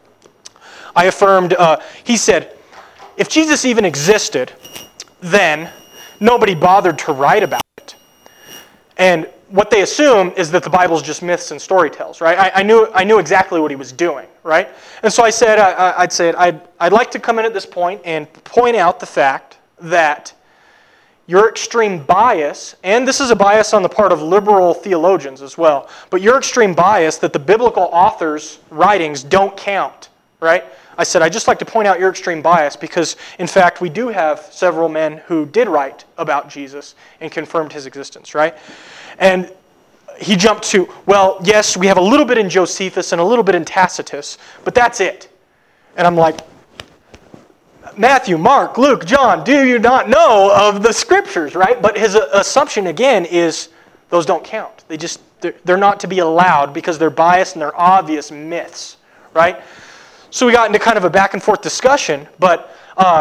he said, if Jesus even existed, then nobody bothered to write about it. And what they assume is that the Bible's just myths and storytells, right? I knew exactly what he was doing, right? And so I said, I'd like to come in at this point and point out the fact that your extreme bias, and this is a bias on the part of liberal theologians as well, but your extreme bias that the biblical authors' writings don't count, right? I said, I'd just like to point out your extreme bias because, in fact, we do have several men who did write about Jesus and confirmed his existence, right? And he jumped to, well, yes, we have a little bit in Josephus and a little bit in Tacitus, but that's it. And I'm like, Matthew, Mark, Luke, John, do you not know of the scriptures, right? But his assumption, again, is those don't count. They're not to be allowed because they're biased and they're obvious myths, right? So we got into kind of a back and forth discussion, but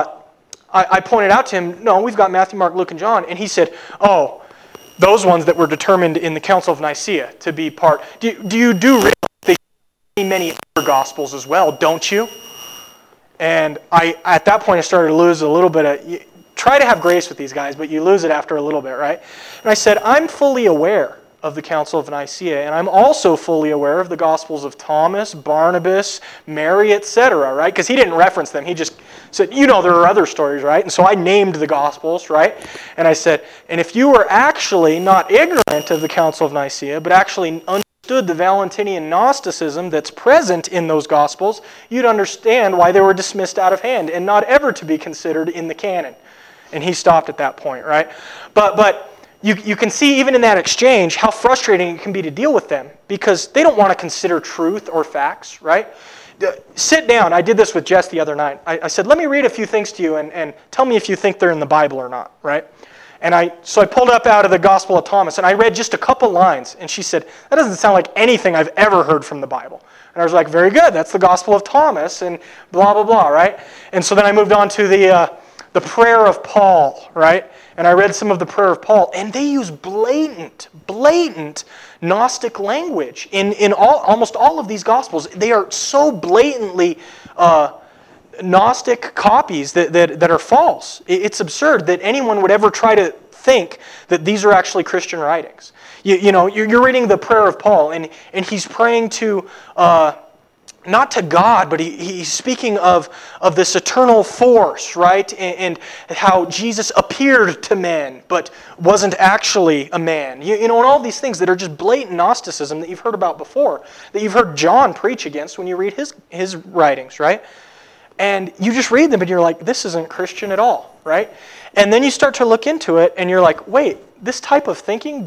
I pointed out to him, no, we've got Matthew, Mark, Luke, and John, and he said, oh, those ones that were determined in the Council of Nicaea to be part. Do you realize they many other Gospels as well, don't you? And at that point, I started to lose a little bit of, try to have grace with these guys, but you lose it after a little bit, right? And I said, I'm fully aware of the Council of Nicaea, and I'm also fully aware of the Gospels of Thomas, Barnabas, Mary, etc., right? Because he didn't reference them. He just said, there are other stories, right? And so I named the Gospels, right? And I said, and if you were actually not ignorant of the Council of Nicaea, but actually understood the Valentinian Gnosticism that's present in those Gospels, you'd understand why they were dismissed out of hand and not ever to be considered in the canon. And he stopped at that point, right? But you can see even in that exchange how frustrating it can be to deal with them because they don't want to consider truth or facts, right? Sit down. I did this with Jess the other night. I said, let me read a few things to you and tell me if you think they're in the Bible or not, right? And so I pulled up out of the Gospel of Thomas and I read just a couple lines and she said, that doesn't sound like anything I've ever heard from the Bible. And I was like, very good, that's the Gospel of Thomas and blah, blah, blah, right? And so then I moved on to the prayer of Paul, right? And I read some of the prayer of Paul, and they use blatant Gnostic language in almost all of these Gospels. They are so blatantly Gnostic copies that are false. It's absurd that anyone would ever try to think that these are actually Christian writings. You're reading the prayer of Paul, and he's praying to not to God, but he's speaking of this eternal force, right? And how Jesus appeared to men, but wasn't actually a man. You know, and all these things that are just blatant Gnosticism that you've heard about before, that you've heard John preach against when you read his writings, right? And you just read them and you're like, this isn't Christian at all, right? And then you start to look into it and you're like, wait, this type of thinking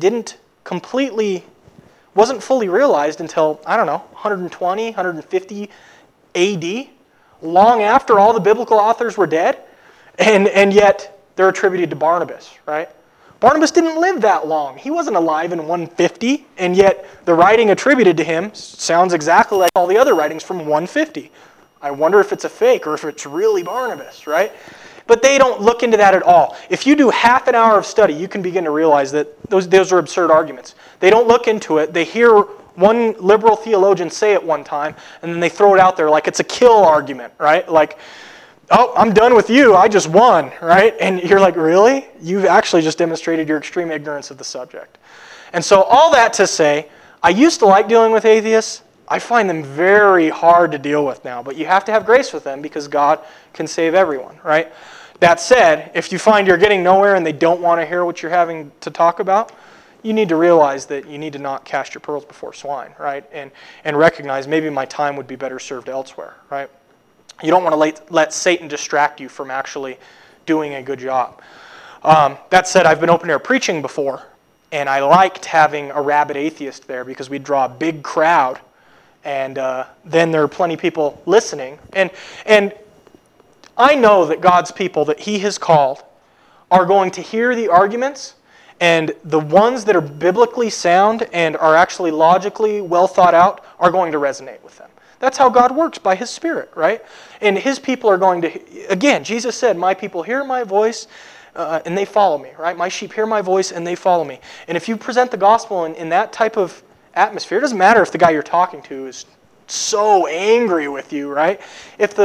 wasn't fully realized until, I don't know, 120, 150 AD, long after all the biblical authors were dead, and yet they're attributed to Barnabas, right? Barnabas didn't live that long. He wasn't alive in 150, and yet the writing attributed to him sounds exactly like all the other writings from 150. I wonder if it's a fake or if it's really Barnabas, right? But they don't look into that at all. If you do half an hour of study, you can begin to realize that those are absurd arguments. They don't look into it. They hear one liberal theologian say it one time, and then they throw it out there like it's a kill argument, right? Like, oh, I'm done with you. I just won, right? And you're like, really? You've actually just demonstrated your extreme ignorance of the subject. And so all that to say, I used to like dealing with atheists. I find them very hard to deal with now, but you have to have grace with them because God can save everyone, right? That said, if you find you're getting nowhere and they don't want to hear what you're having to talk about, you need to realize that you need to not cast your pearls before swine, right? And recognize maybe my time would be better served elsewhere, right? You don't want to let Satan distract you from actually doing a good job. That said, I've been open air preaching before, and I liked having a rabid atheist there because we'd draw a big crowd, and then there are plenty of people listening. And I know that God's people that He has called are going to hear the arguments, and the ones that are biblically sound and are actually logically well thought out are going to resonate with them. That's how God works, by His Spirit, right? And His people are going to, again, Jesus said, my people hear my voice and they follow me, right? My sheep hear my voice and they follow me. And if you present the gospel in that type of atmosphere, it doesn't matter if the guy you're talking to is so angry with you, right? If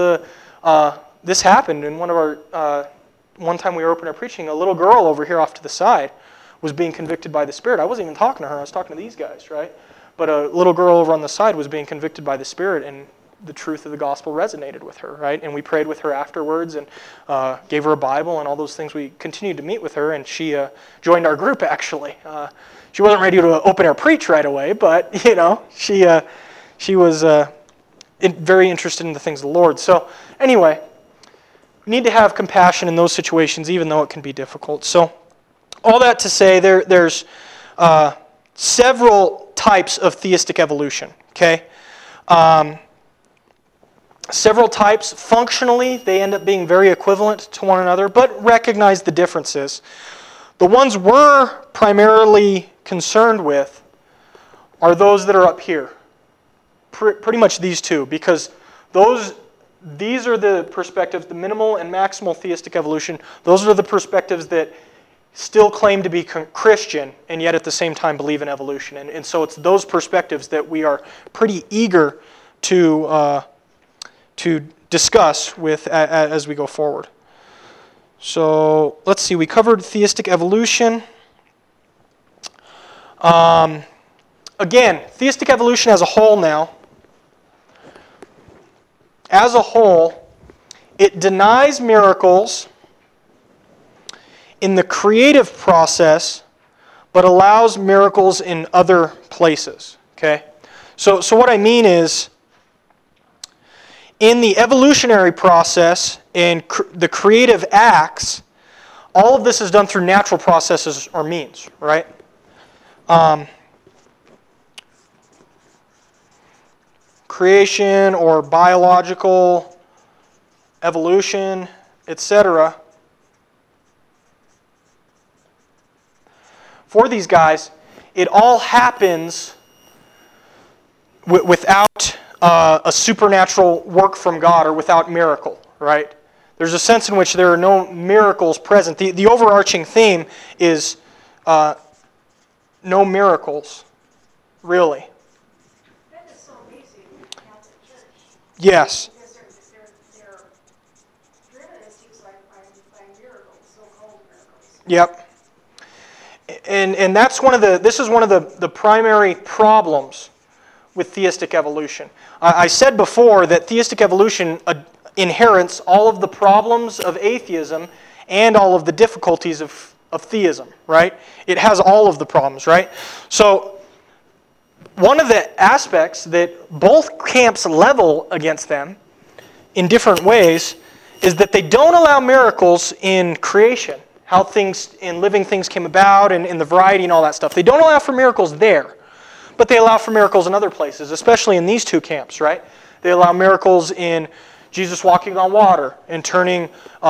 this happened in one of our, one time we were open air preaching, a little girl over here off to the side was being convicted by the Spirit. I wasn't even talking to her, I was talking to these guys, right? But a little girl over on the side was being convicted by the Spirit, and the truth of the gospel resonated with her, right? And we prayed with her afterwards and gave her a Bible and all those things. We continued to meet with her, and she joined our group, actually. She wasn't ready to open air preach right away, but, you know, she was very interested in the things of the Lord. So, anyway, we need to have compassion in those situations, even though it can be difficult. So, all that to say, there's several types of theistic evolution, okay? Several types. Functionally, they end up being very equivalent to one another, but recognize the differences. The ones we're primarily concerned with are those that are up here. Pretty much these two, because these are the perspectives, the minimal and maximal theistic evolution. Those are the perspectives that still claim to be Christian and yet at the same time believe in evolution. And so it's those perspectives that we are pretty eager to discuss with as we go forward. So let's see, we covered theistic evolution. Again, theistic evolution as a whole now. As a whole, it denies miracles in the creative process, but allows miracles in other places. Okay? So what I mean is, in the evolutionary process and the creative acts, all of this is done through natural processes or means, right? Creation or biological evolution, etc. For these guys, it all happens without a supernatural work from God or without miracle, right? There's a sense in which there are no miracles present. The overarching theme is no miracles, really. That is so amazing in the Catholic Church. Yes. Because they're driven, it seems like, by miracles, so-called miracles. Yep. And that's this is one of the primary problems with theistic evolution. I said before that theistic evolution inherits all of the problems of atheism and all of the difficulties of theism, right? It has all of the problems, right? So one of the aspects that both camps level against them in different ways is that they don't allow miracles in creation, how things in living things came about and in the variety and all that stuff. They don't allow for miracles there, but they allow for miracles in other places, especially in these two camps, right? They allow miracles in Jesus walking on water and turning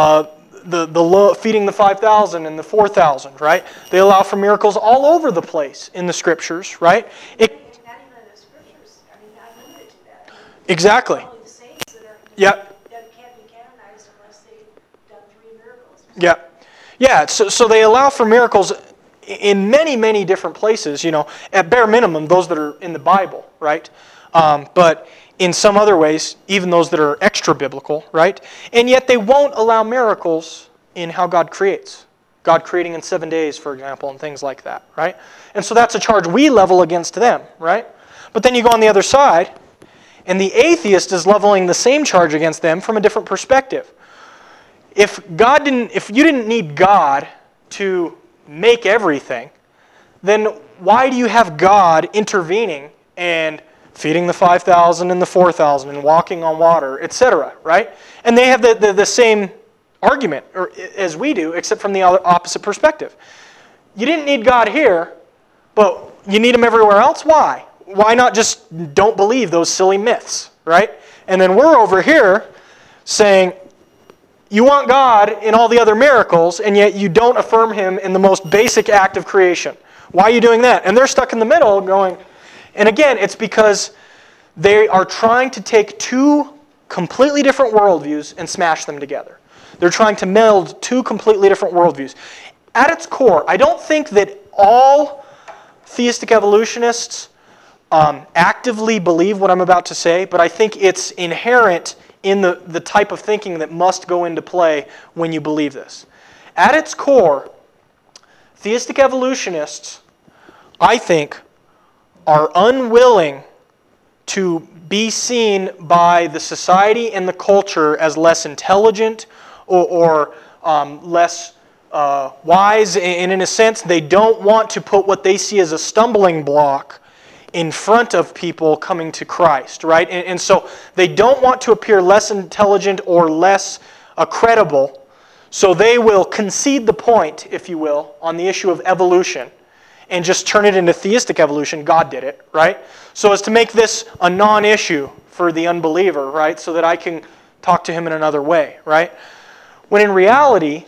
feeding the 5,000 and the 4,000, right? They allow for miracles all over the place in the Scriptures, right? Not even in the Scriptures. I mean, not limited to that. Exactly. Only the saints that are that can't be canonized unless they've done 3 miracles. Yeah. Yeah, so they allow for miracles in many, many different places, at bare minimum, those that are in the Bible, right? But in some other ways, even those that are extra-biblical, right? And yet they won't allow miracles in how God creates. God creating in 7 days, for example, and things like that, right? And so that's a charge we level against them, right? But then you go on the other side, and the atheist is leveling the same charge against them from a different perspective. If you didn't need God to make everything, then why do you have God intervening and feeding the 5,000 and the 4,000 and walking on water, etc., right? And they have the same argument as we do, except from the opposite perspective. You didn't need God here, but you need Him everywhere else? Why? Why not just don't believe those silly myths, right? And then we're over here saying, you want God in all the other miracles, and yet you don't affirm Him in the most basic act of creation. Why are you doing that? And they're stuck in the middle going, and again, it's because they are trying to take two completely different worldviews and smash them together. They're trying to meld two completely different worldviews. At its core, I don't think that all theistic evolutionists actively believe what I'm about to say, but I think it's inherent in the type of thinking that must go into play when you believe this. At its core, theistic evolutionists, I think, are unwilling to be seen by the society and the culture as less intelligent or less wise. And in a sense, they don't want to put what they see as a stumbling block in front of people coming to Christ, right? And so they don't want to appear less intelligent or less credible, so they will concede the point, if you will, on the issue of evolution and just turn it into theistic evolution. God did it, right? So as to make this a non-issue for the unbeliever, right? So that I can talk to him in another way, right? When in reality,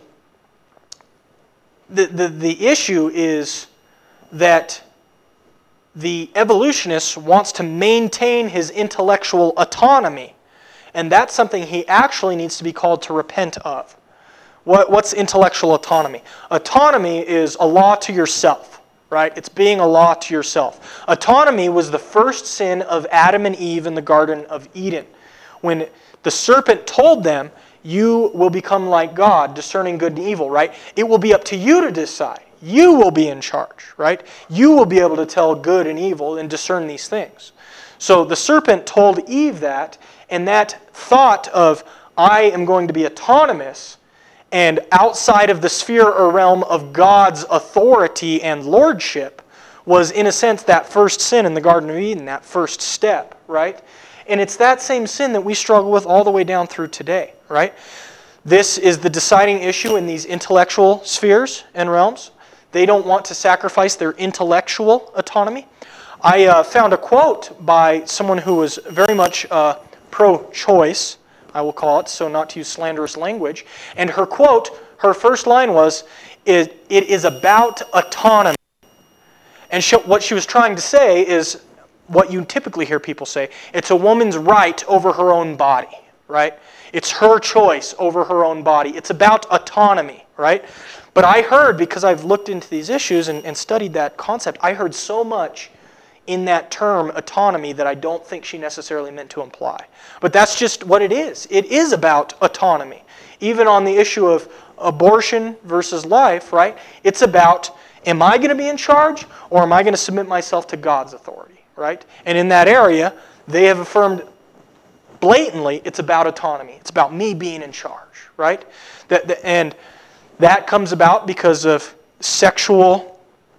the issue is that the evolutionist wants to maintain his intellectual autonomy. And that's something he actually needs to be called to repent of. What's intellectual autonomy? Autonomy is a law to yourself, right? It's being a law to yourself. Autonomy was the first sin of Adam and Eve in the Garden of Eden. When the serpent told them, you will become like God, discerning good and evil, right? It will be up to you to decide. You will be in charge, right? You will be able to tell good and evil and discern these things. So the serpent told Eve that, and that thought of, I am going to be autonomous and outside of the sphere or realm of God's authority and lordship was, in a sense, that first sin in the Garden of Eden, that first step, right? And it's that same sin that we struggle with all the way down through today, right? This is the deciding issue in these intellectual spheres and realms. They don't want to sacrifice their intellectual autonomy. I found a quote by someone who was very much pro-choice, I will call it, so not to use slanderous language. And her quote, her first line was, it is about autonomy. And what she was trying to say is what you typically hear people say. It's a woman's right over her own body, right? It's her choice over her own body. It's about autonomy, right? But I heard, because I've looked into these issues and studied that concept, I heard so much in that term autonomy that I don't think she necessarily meant to imply. But that's just what it is. It is about autonomy. Even on the issue of abortion versus life, right? It's about, am I going to be in charge or am I going to submit myself to God's authority, right? And in that area, they have affirmed blatantly it's about autonomy. It's about me being in charge, right? And that comes about because of sexual,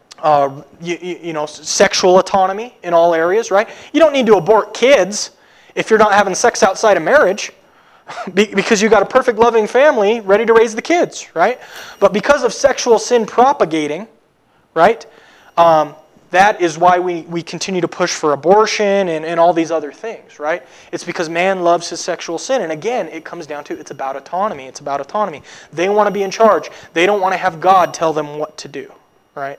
sexual autonomy in all areas, right? You don't need to abort kids if you're not having sex outside of marriage, because you've got a perfect loving family ready to raise the kids, right? But because of sexual sin propagating, right, that is why we continue to push for abortion and all these other things, right? It's because man loves his sexual sin. And again, it comes down to it's about autonomy. It's about autonomy. They want to be in charge. They don't want to have God tell them what to do, right?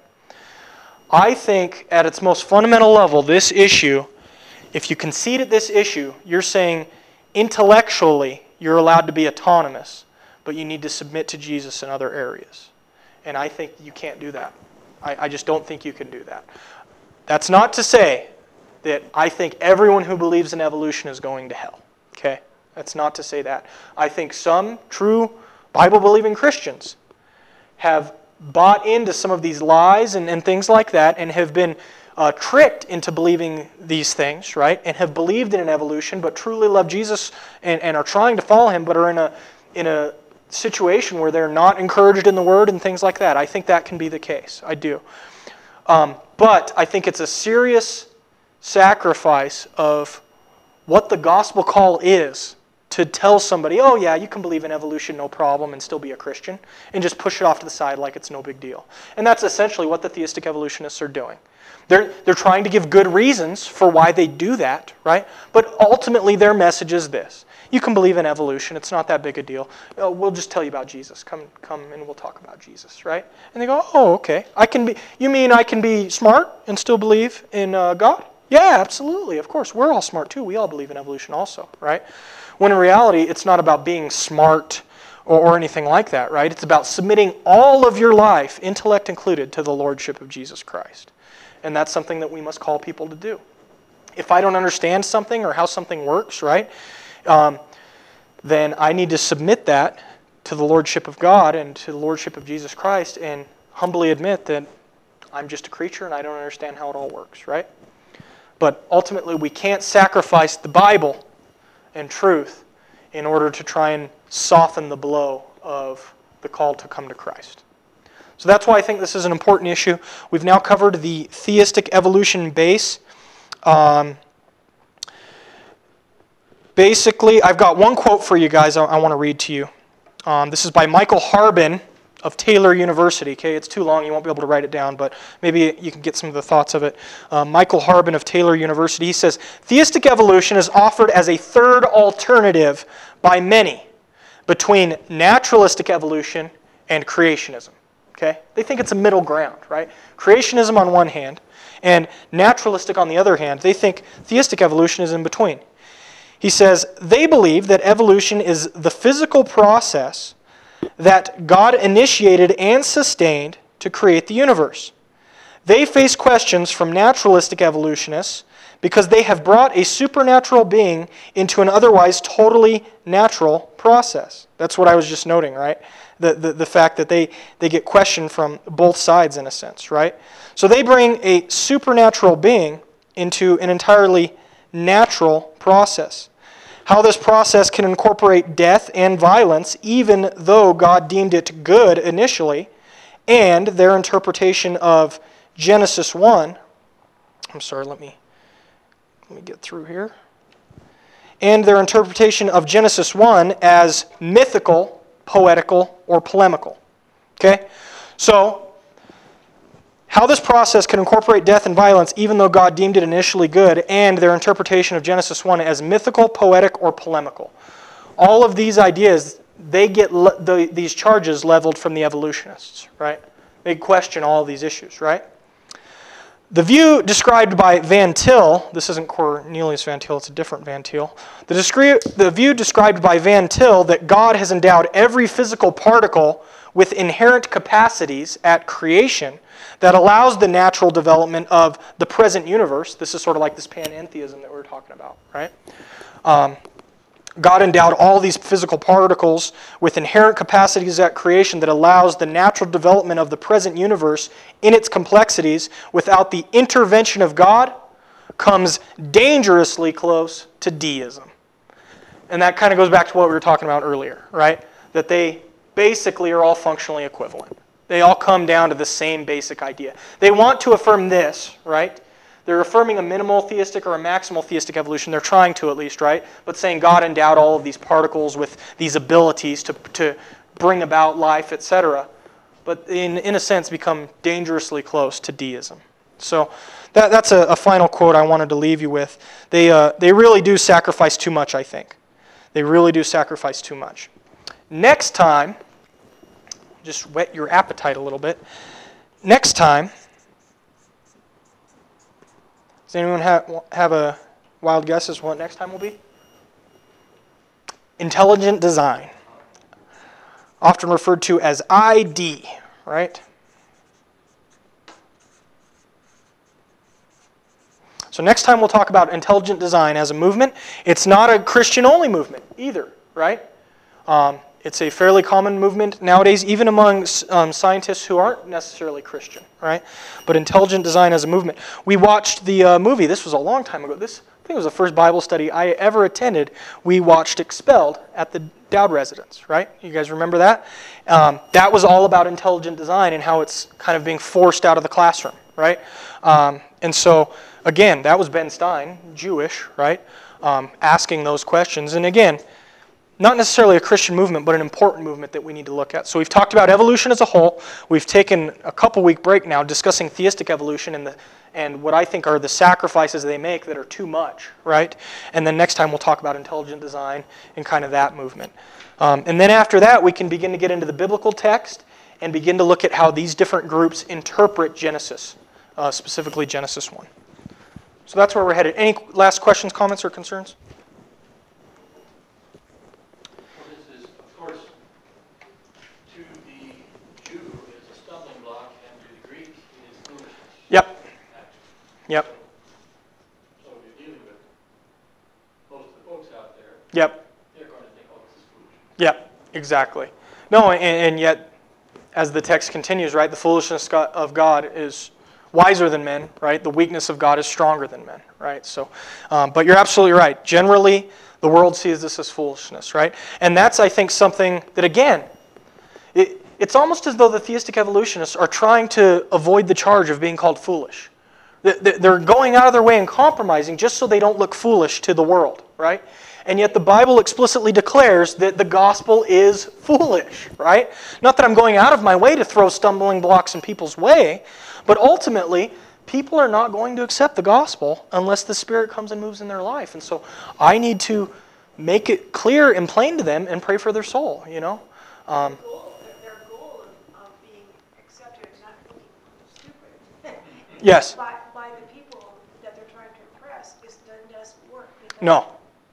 I think at its most fundamental level, this issue, if you concede at this issue, you're saying intellectually you're allowed to be autonomous, but you need to submit to Jesus in other areas. And I think you can't do that. I just don't think you can do that. That's not to say that I think everyone who believes in evolution is going to hell. Okay? That's not to say that. I think some true Bible-believing Christians have bought into some of these lies and things like that and have been tricked into believing these things, right? And have believed in an evolution, but truly love Jesus and are trying to follow Him, but are in a situation where they're not encouraged in the Word and things like that. I think that can be the case. I do. But I think it's a serious sacrifice of what the gospel call is to tell somebody, oh yeah, you can believe in evolution, no problem, and still be a Christian, and just push it off to the side like it's no big deal. And that's essentially what the theistic evolutionists are doing. They're trying to give good reasons for why they do that, right? But ultimately their message is this. You can believe in evolution. It's not that big a deal. We'll just tell you about Jesus. Come and we'll talk about Jesus, right? And they go, oh, okay. You mean I can be smart and still believe in God? Yeah, absolutely. Of course. We're all smart too. We all believe in evolution also, right? When in reality, it's not about being smart or anything like that, right? It's about submitting all of your life, intellect included, to the Lordship of Jesus Christ. And that's something that we must call people to do. If I don't understand something or how something works, right, then I need to submit that to the Lordship of God and to the Lordship of Jesus Christ and humbly admit that I'm just a creature and I don't understand how it all works, right? But ultimately, we can't sacrifice the Bible and truth in order to try and soften the blow of the call to come to Christ. So that's why I think this is an important issue. We've now covered the theistic evolution base. Basically, I've got one quote for you guys I want to read to you. This is by Michael Harbin of Taylor University. Okay, it's too long, you won't be able to write it down, but maybe you can get some of the thoughts of it. Michael Harbin of Taylor University, he says, theistic evolution is offered as a third alternative by many between naturalistic evolution and creationism. Okay? They think it's a middle ground, right? Creationism on one hand, and naturalistic on the other hand. They think theistic evolution is in between. He says, they believe that evolution is the physical process that God initiated and sustained to create the universe. They face questions from naturalistic evolutionists because they have brought a supernatural being into an otherwise totally natural process. That's what I was just noting, right? The fact that they get questioned from both sides in a sense, right? So they bring a supernatural being into an entirely natural process. How this process can incorporate death and violence, even though God deemed it good initially, and their interpretation of Genesis 1. I'm sorry, let me get through here. And their interpretation of Genesis 1 as mythical, poetical, or polemical. Okay? So, how this process can incorporate death and violence, even though God deemed it initially good, and their interpretation of Genesis 1 as mythical, poetic, or polemical. All of these ideas, they get these charges leveled from the evolutionists, right? They question all of these issues, right? The view described by Van Til, this isn't Cornelius Van Til, it's a different Van Til. The view described by Van Til that God has endowed every physical particle with inherent capacities at creation that allows the natural development of the present universe. This is sort of like this panentheism that we were talking about, right? God endowed all these physical particles with inherent capacities at creation that allows the natural development of the present universe in its complexities without the intervention of God, comes dangerously close to deism. And that kind of goes back to what we were talking about earlier, right? That they basically are all functionally equivalent. They all come down to the same basic idea. They want to affirm this, right? They're affirming a minimal theistic or a maximal theistic evolution. They're trying to, at least, right? But saying God endowed all of these particles with these abilities to bring about life, etc. But in a sense become dangerously close to deism. So that's a final quote I wanted to leave you with. They really do sacrifice too much, I think. They really do sacrifice too much. Next time, just whet your appetite a little bit. Next time, does anyone have a wild guess as to what next time will be? Intelligent design. Often referred to as ID, right? So next time we'll talk about intelligent design as a movement. It's not a Christian-only movement either, right? It's a fairly common movement nowadays, even among scientists who aren't necessarily Christian, right? But intelligent design as a movement. We watched the movie, this was a long time ago. This, I think it was the first Bible study I ever attended. We watched Expelled at the Dowd residence, right? You guys remember that? That was all about intelligent design and how it's kind of being forced out of the classroom, right? And so, again, that was Ben Stein, Jewish, right? Asking those questions. And again, not necessarily a Christian movement, but an important movement that we need to look at. So we've talked about evolution as a whole. We've taken a couple-week break now discussing theistic evolution and what I think are the sacrifices they make that are too much, right? And then next time we'll talk about intelligent design and kind of that movement. And then after that, we can begin to get into the biblical text and begin to look at how these different groups interpret Genesis, specifically Genesis 1. So that's where we're headed. Any last questions, comments, or concerns? Yep. So you're dealing with most of the folks out there. Yep. They're going to think, oh, this is foolish. Yep, exactly. No, and yet, as the text continues, right, the foolishness of God is wiser than men, right? The weakness of God is stronger than men, right? So, but you're absolutely right. Generally, the world sees this as foolishness, right? And that's, I think, something that, again, it's almost as though the theistic evolutionists are trying to avoid the charge of being called foolish. They're going out of their way and compromising just so they don't look foolish to the world, right? And yet the Bible explicitly declares that the gospel is foolish, right? Not that I'm going out of my way to throw stumbling blocks in people's way, but ultimately, people are not going to accept the gospel unless the Spirit comes and moves in their life. And so I need to make it clear and plain to them and pray for their soul, you know? Their goal of being accepted is not thinking stupid. Yes. By the people that they're trying to impress, doesn't work. No.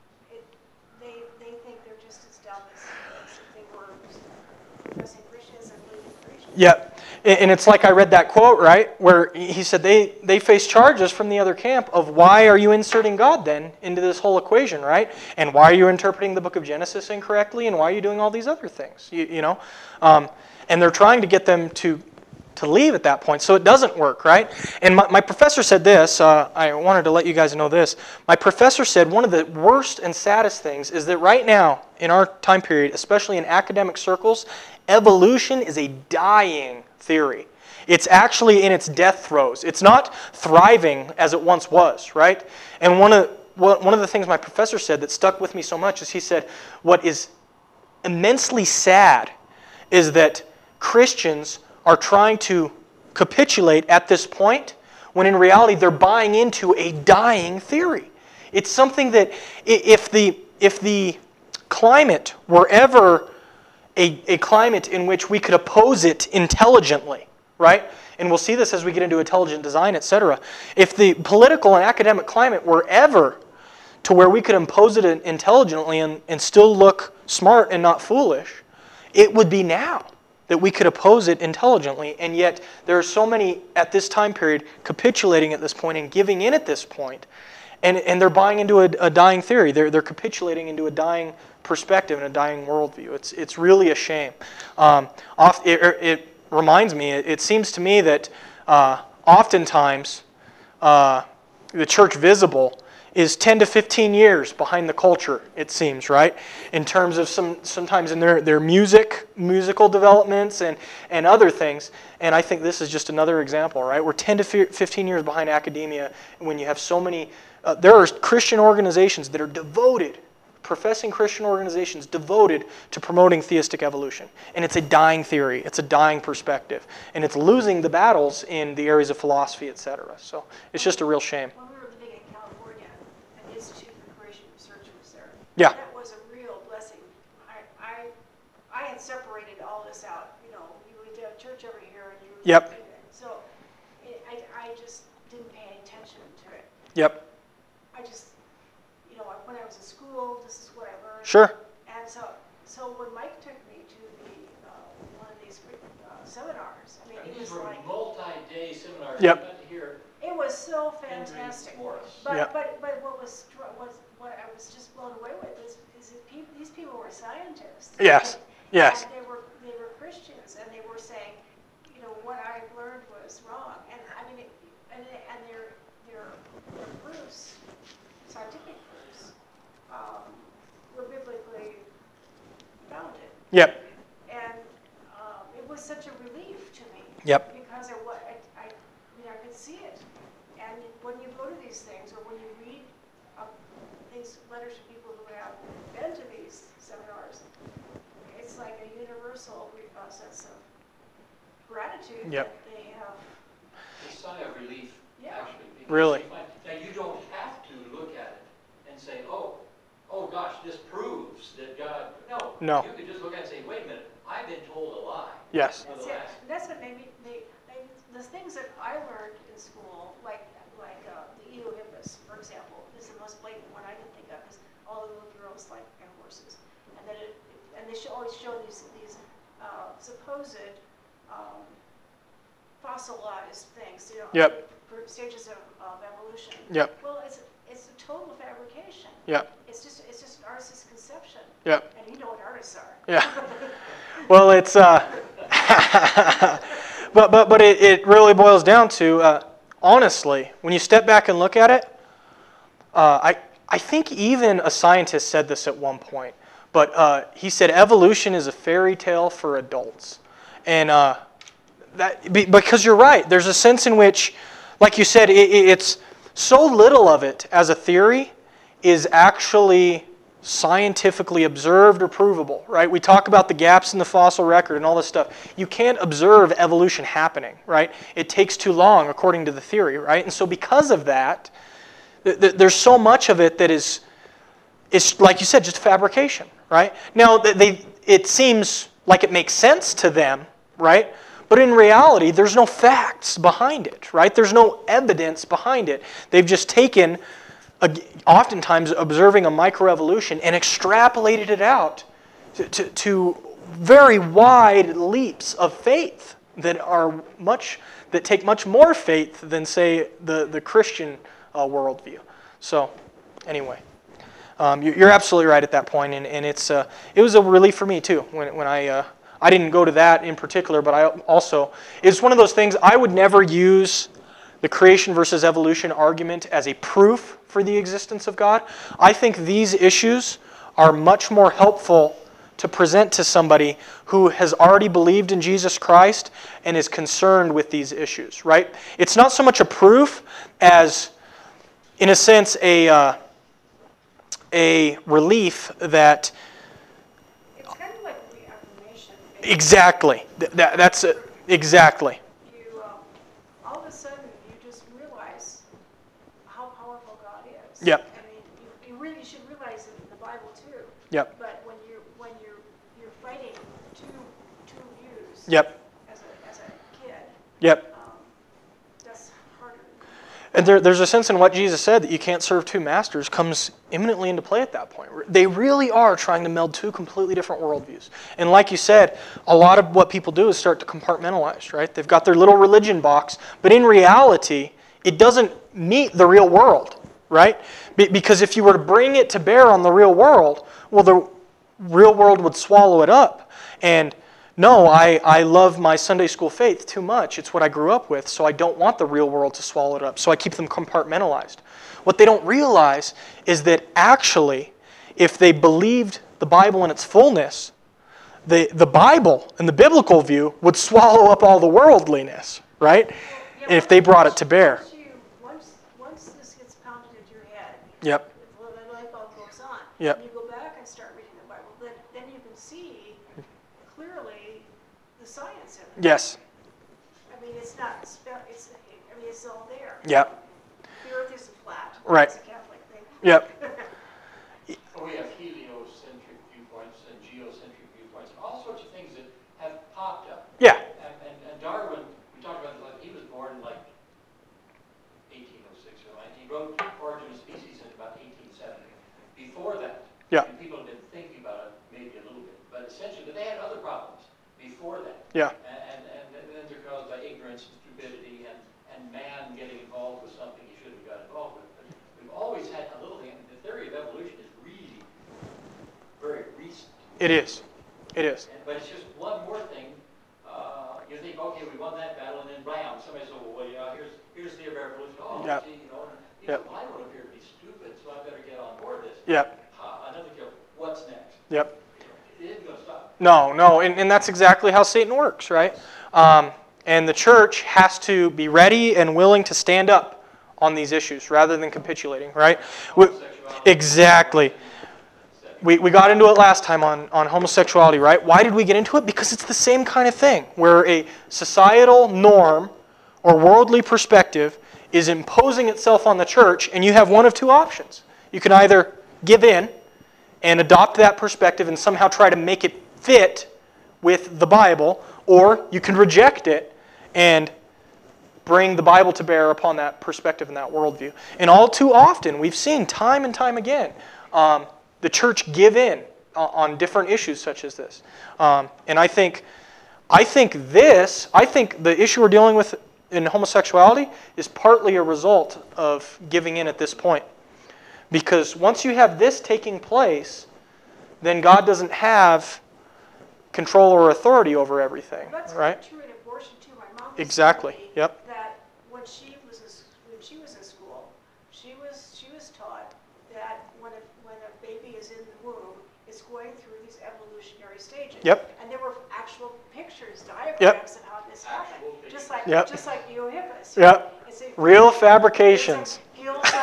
They think they're just as dumb as if they were impressing Christians and believing Christians. Yep. And it's like I read that quote, right, where he said they face charges from the other camp of why are you inserting God then into this whole equation, right? And why are you interpreting the book of Genesis incorrectly? And why are you doing all these other things, you know? And they're trying to get them to leave at that point, so it doesn't work, right? And my professor said this, I wanted to let you guys know this. My professor said one of the worst and saddest things is that right now, in our time period, especially in academic circles, evolution is a dying theory. It's actually in its death throes. It's not thriving as it once was, right? And one of the things my professor said that stuck with me so much is he said, what is immensely sad is that Christians are trying to capitulate at this point when in reality they're buying into a dying theory. It's something that if the climate were ever a climate in which we could oppose it intelligently, right? And we'll see this as we get into intelligent design, etc. If the political and academic climate were ever to where we could impose it intelligently and still look smart and not foolish, it would be now that we could oppose it intelligently. And yet there are so many at this time period capitulating at this point and giving in at this point, and they're buying into a dying theory. They're capitulating into a dying perspective and a dying worldview. It's really a shame. It reminds me, it seems to me that oftentimes the church visible is 10 to 15 years behind the culture, it seems, right? In terms of sometimes in their musical developments and other things. And I think this is just another example, right? We're 10 to 15 years behind academia when you have so many, there are Christian organizations that are devoted, professing Christian organizations devoted to promoting theistic evolution. And it's a dying theory. It's a dying perspective. And it's losing the battles in the areas of philosophy, etc. So it's just a real shame. When we were living in California, an Institute for Creation Research was there. Yeah. That was a real blessing. I had separated all this out. You know, you would have church over here, and you would. Yep. So I just didn't pay any attention to it. Yep. I just, you know, when I was in school, this is what I learned. Sure. And so when Mike took me to the one of these seminars, I mean, it These was were like multi-day seminars. Yep. We got to hear it was so Henry fantastic. Morris. But Yep. but what I was just blown away with is that these people were scientists. Yes. Yes. And they were Christians, and they were saying, you know, what I learned was wrong. And I mean, and their proofs, scientific proofs, were biblically founded. Yep. And it was such a relief to me. Yep. Because I mean, I could see it. And when you go to these things, or when you read these letters to people who have been to these seminars, it's like a universal sense of gratitude Yep. that they have. a sigh of relief, Yeah. actually. because Really? you find- Now, you don't have to look at it and say, oh gosh, this proves that God, No. You could just look at it and say, wait a minute, I've been told a lie. Yes. For the That's it. last- And that's what made me. The things that I learned in school, like the Eohippus, for example, is the most blatant one I can think of. Is all the little girls like horses, and then they always show these supposed fossilized things, you know, Yep. stages of evolution. Yep. Well, it's a total fabrication. Yep. It's just artist's conception. Yep. And you know what artists are. Yeah. Well, it's but it really boils down to honestly, when you step back and look at it, I think even a scientist said this at one point, but he said evolution is a fairy tale for adults, and because you're right. There's a sense in which, like you said, it's so little of it as a theory is actually scientifically observed or provable, right? We talk about the gaps in the fossil record and all this stuff. You can't observe evolution happening, right? It takes too long, according to the theory, right? And so because of that, there's so much of it that is like you said, just fabrication, right? Now, it seems like it makes sense to them, right? But in reality, there's no facts behind it, right? There's no evidence behind it. They've just taken, oftentimes observing a microevolution, and extrapolated it out to very wide leaps of faith that take much more faith than, say, the Christian worldview. So, anyway, you're absolutely right at that point, and it was a relief for me too when I didn't go to that in particular, but it's one of those things. I would never use the creation versus evolution argument as a proof for the existence of God. I think these issues are much more helpful to present to somebody who has already believed in Jesus Christ and is concerned with these issues, right? It's not so much a proof as, in a sense, a relief that... It's kind of like reaffirmation. Exactly. That's it. Exactly. All of a sudden, you just realize how powerful God is. Yep. I mean, you really should realize it in the Bible too. Yep. But when you're fighting two views. Yep. As a kid. Yep. That's harder. And there's a sense in what Jesus said that you can't serve two masters comes imminently into play at that point. They really are trying to meld two completely different worldviews. And like you said, a lot of what people do is start to compartmentalize, right? They've got their little religion box, but in reality, it doesn't meet the real world, right? Because if you were to bring it to bear on the real world, well, the real world would swallow it up. And no, I love my Sunday school faith too much. It's what I grew up with, so I don't want the real world to swallow it up. So I keep them compartmentalized. What they don't realize is that actually, if they believed the Bible in its fullness, the Bible and the biblical view would swallow up all the worldliness, right? Yeah, If they brought it to bear. Once this gets pounded into your head, Yep. the light bulb goes on, Yep. and you go back and start reading the Bible, then you can see clearly the science in it. Yes. I mean, it's not, it's all there. Yep. The earth isn't flat. Right. It's a Catholic thing. Yep. We have heliocentric viewpoints and geocentric viewpoints, and all sorts of things that have popped up. Yeah. And Darwin, we talked about, like, he was born in like 1806 or like, he wrote Origin of Species in about 1870. Before that, Yeah. and people have been thinking about it maybe a little bit, but essentially, but they had other problems before that. Yeah. And then they're caused by ignorance and stupidity and man getting involved with something he shouldn't have got involved with. But we've always had a little thing. The theory of evolution is really very recent. It is. It is. But it's just one more thing. You think, okay, we won that battle, and then blam, somebody says, well, yeah, here's the evolution. Oh, Yep. gee, you know, Yep. I don't appear to be stupid, so I better get on board this. Yep. Another kill. What's next? Yep. It isn't going to stop. No, and that's exactly how Satan works, right? And the church has to be ready and willing to stand up on these issues rather than capitulating, right? Exactly. We got into it last time on homosexuality, right? Why did we get into it? Because it's the same kind of thing, where a societal norm or worldly perspective is imposing itself on the church, and you have one of two options. You can either give in and adopt that perspective and somehow try to make it fit with the Bible, or you can reject it and bring the Bible to bear upon that perspective and that worldview. And all too often, we've seen time and time again, the church give in on different issues such as this. And I think the issue we're dealing with in homosexuality is partly a result of giving in at this point. Because once you have this taking place, then God doesn't have control or authority over everything, That's right? true in abortion too. My mom Exactly. told me Yep. that when she was in school, she was taught that when a baby is in the womb, it's going through these evolutionary stages. Yep. And there were actual pictures, diagrams Yep. of how this happened, Actual just like Yep. just like Neohippus. Yep. It's a- Real fabrications. it's a gills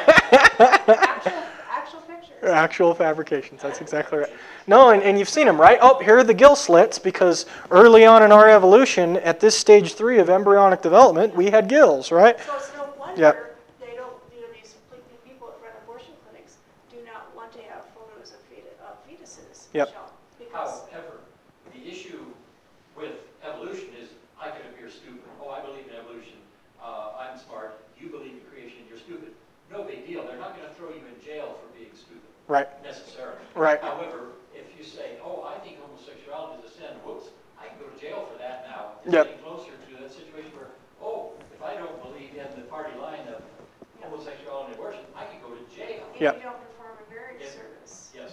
of- actual pictures. Actual fabrications. That's exactly right. No, and you've seen them, right? Oh, here are the gill slits, because early on in our evolution, at this stage 3 of embryonic development, we had gills, right? So it's no wonder Yep. they don't, these people that run abortion clinics do not want to have photos of fetuses Yep. shown. Because However, the issue with evolution is I can appear stupid. Oh, I believe in evolution. I'm smart. You believe in creation. You're stupid. No big deal. They're not going to throw you in jail for being stupid Right. necessarily. Right. However, if you say, oh, I think homosexuality is a sin, whoops, I can go to jail for that now. It's Yep. getting closer to that situation where, oh, if I don't believe in the party line of homosexuality and abortion, I can go to jail. if Yep. you don't perform a marriage service. Yes.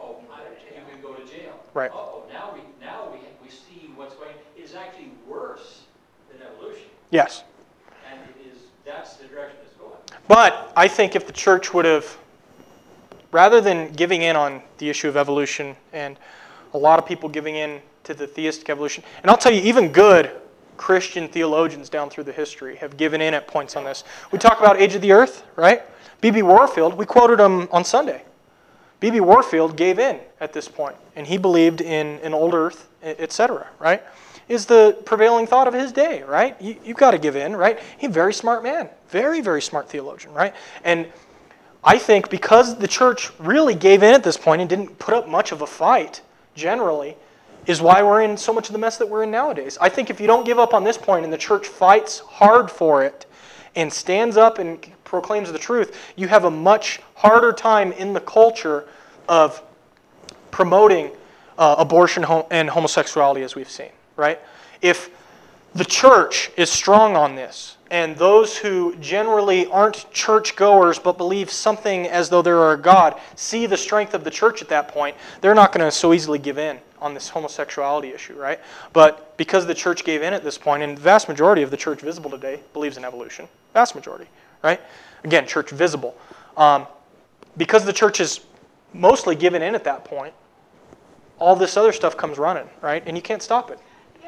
You can go to jail. Right. Now we see what's going. It's actually worse than evolution, Yes. and that's the direction it's going. But I think if the church would have, rather than giving in on the issue of evolution, and a lot of people giving in to the theistic evolution, and I'll tell you, even good Christian theologians down through the history have given in at points on this. We talk about Age of the Earth, right? B.B. Warfield, we quoted him on Sunday. B.B. Warfield gave in at this point, and he believed in an old Earth, etc., right? Is the prevailing thought of his day, right? You've got to give in, right? He's a very smart man, very, very smart theologian, right? And I think because the church really gave in at this point and didn't put up much of a fight, generally, is why we're in so much of the mess that we're in nowadays. I think if you don't give up on this point and the church fights hard for it and stands up and proclaims the truth, you have a much harder time in the culture of promoting abortion and homosexuality, as we've seen, right? If the church is strong on this, and those who generally aren't churchgoers but believe something as though there are a God see the strength of the church at that point, they're not going to so easily give in on this homosexuality issue, right? But because the church gave in at this point, and the vast majority of the church visible today believes in evolution, vast majority, right? Again, church visible. Because the church is mostly given in at that point, all this other stuff comes running, right? And you can't stop it. Yeah,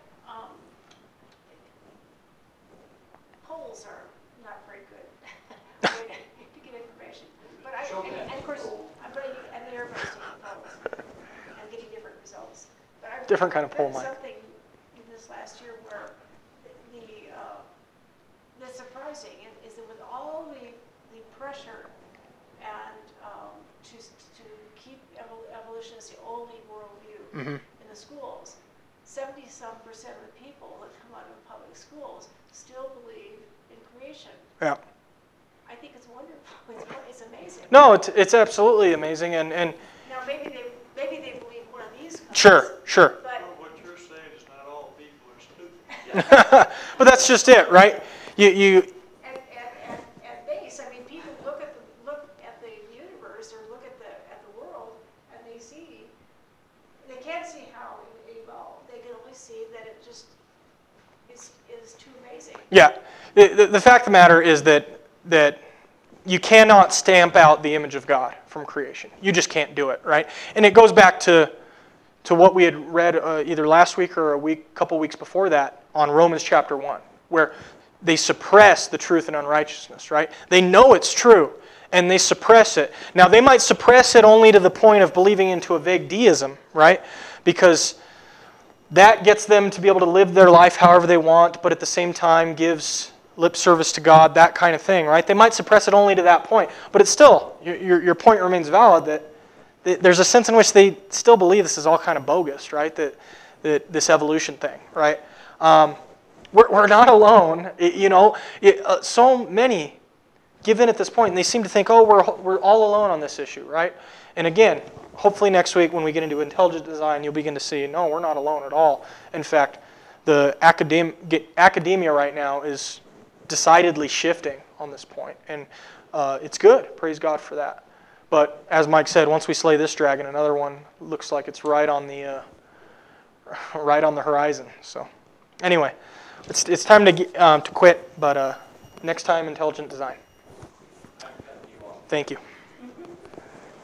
polls are not very good to get information. But and of course, and everybody's taking polls and getting different results. But I've Different kind of poll, read Mike. something in this last year where that's surprising is that with all the pressure and to keep evolution as the only worldview in the schools, 70-some% of the people that come out of public schools still believe in creation. Yeah. I think it's wonderful. It's amazing. No, it's absolutely amazing, and Now maybe they believe one of these kinds. Sure. But What you're saying is not all people are stupid. But that's just it, right? You at base, I mean, people look at the universe or look at the world, and they can't see how it evolved. They can only see that it just is too amazing. Yeah. The fact of the matter is that you cannot stamp out the image of God from creation. You just can't do it, right? And it goes back to what we had read either last week or couple weeks before that on Romans chapter 1, where they suppress the truth and unrighteousness, right? They know it's true, and they suppress it. Now, they might suppress it only to the point of believing into a vague deism, right? Because that gets them to be able to live their life however they want, but at the same time gives lip service to God, that kind of thing, right? They might suppress it only to that point, but it's still, your point remains valid that there's a sense in which they still believe this is all kind of bogus, right? That this evolution thing, right? We're not alone. So many give in at this point, and they seem to think, oh, we're all alone on this issue, right? And again, hopefully next week when we get into intelligent design, you'll begin to see, no, we're not alone at all. In fact, the academia right now is decidedly shifting on this point, and it's good. Praise God for that. But as Mike said, once we slay this dragon, another one looks like it's right on the horizon. So, anyway, it's time to quit. But next time, intelligent design. Thank you.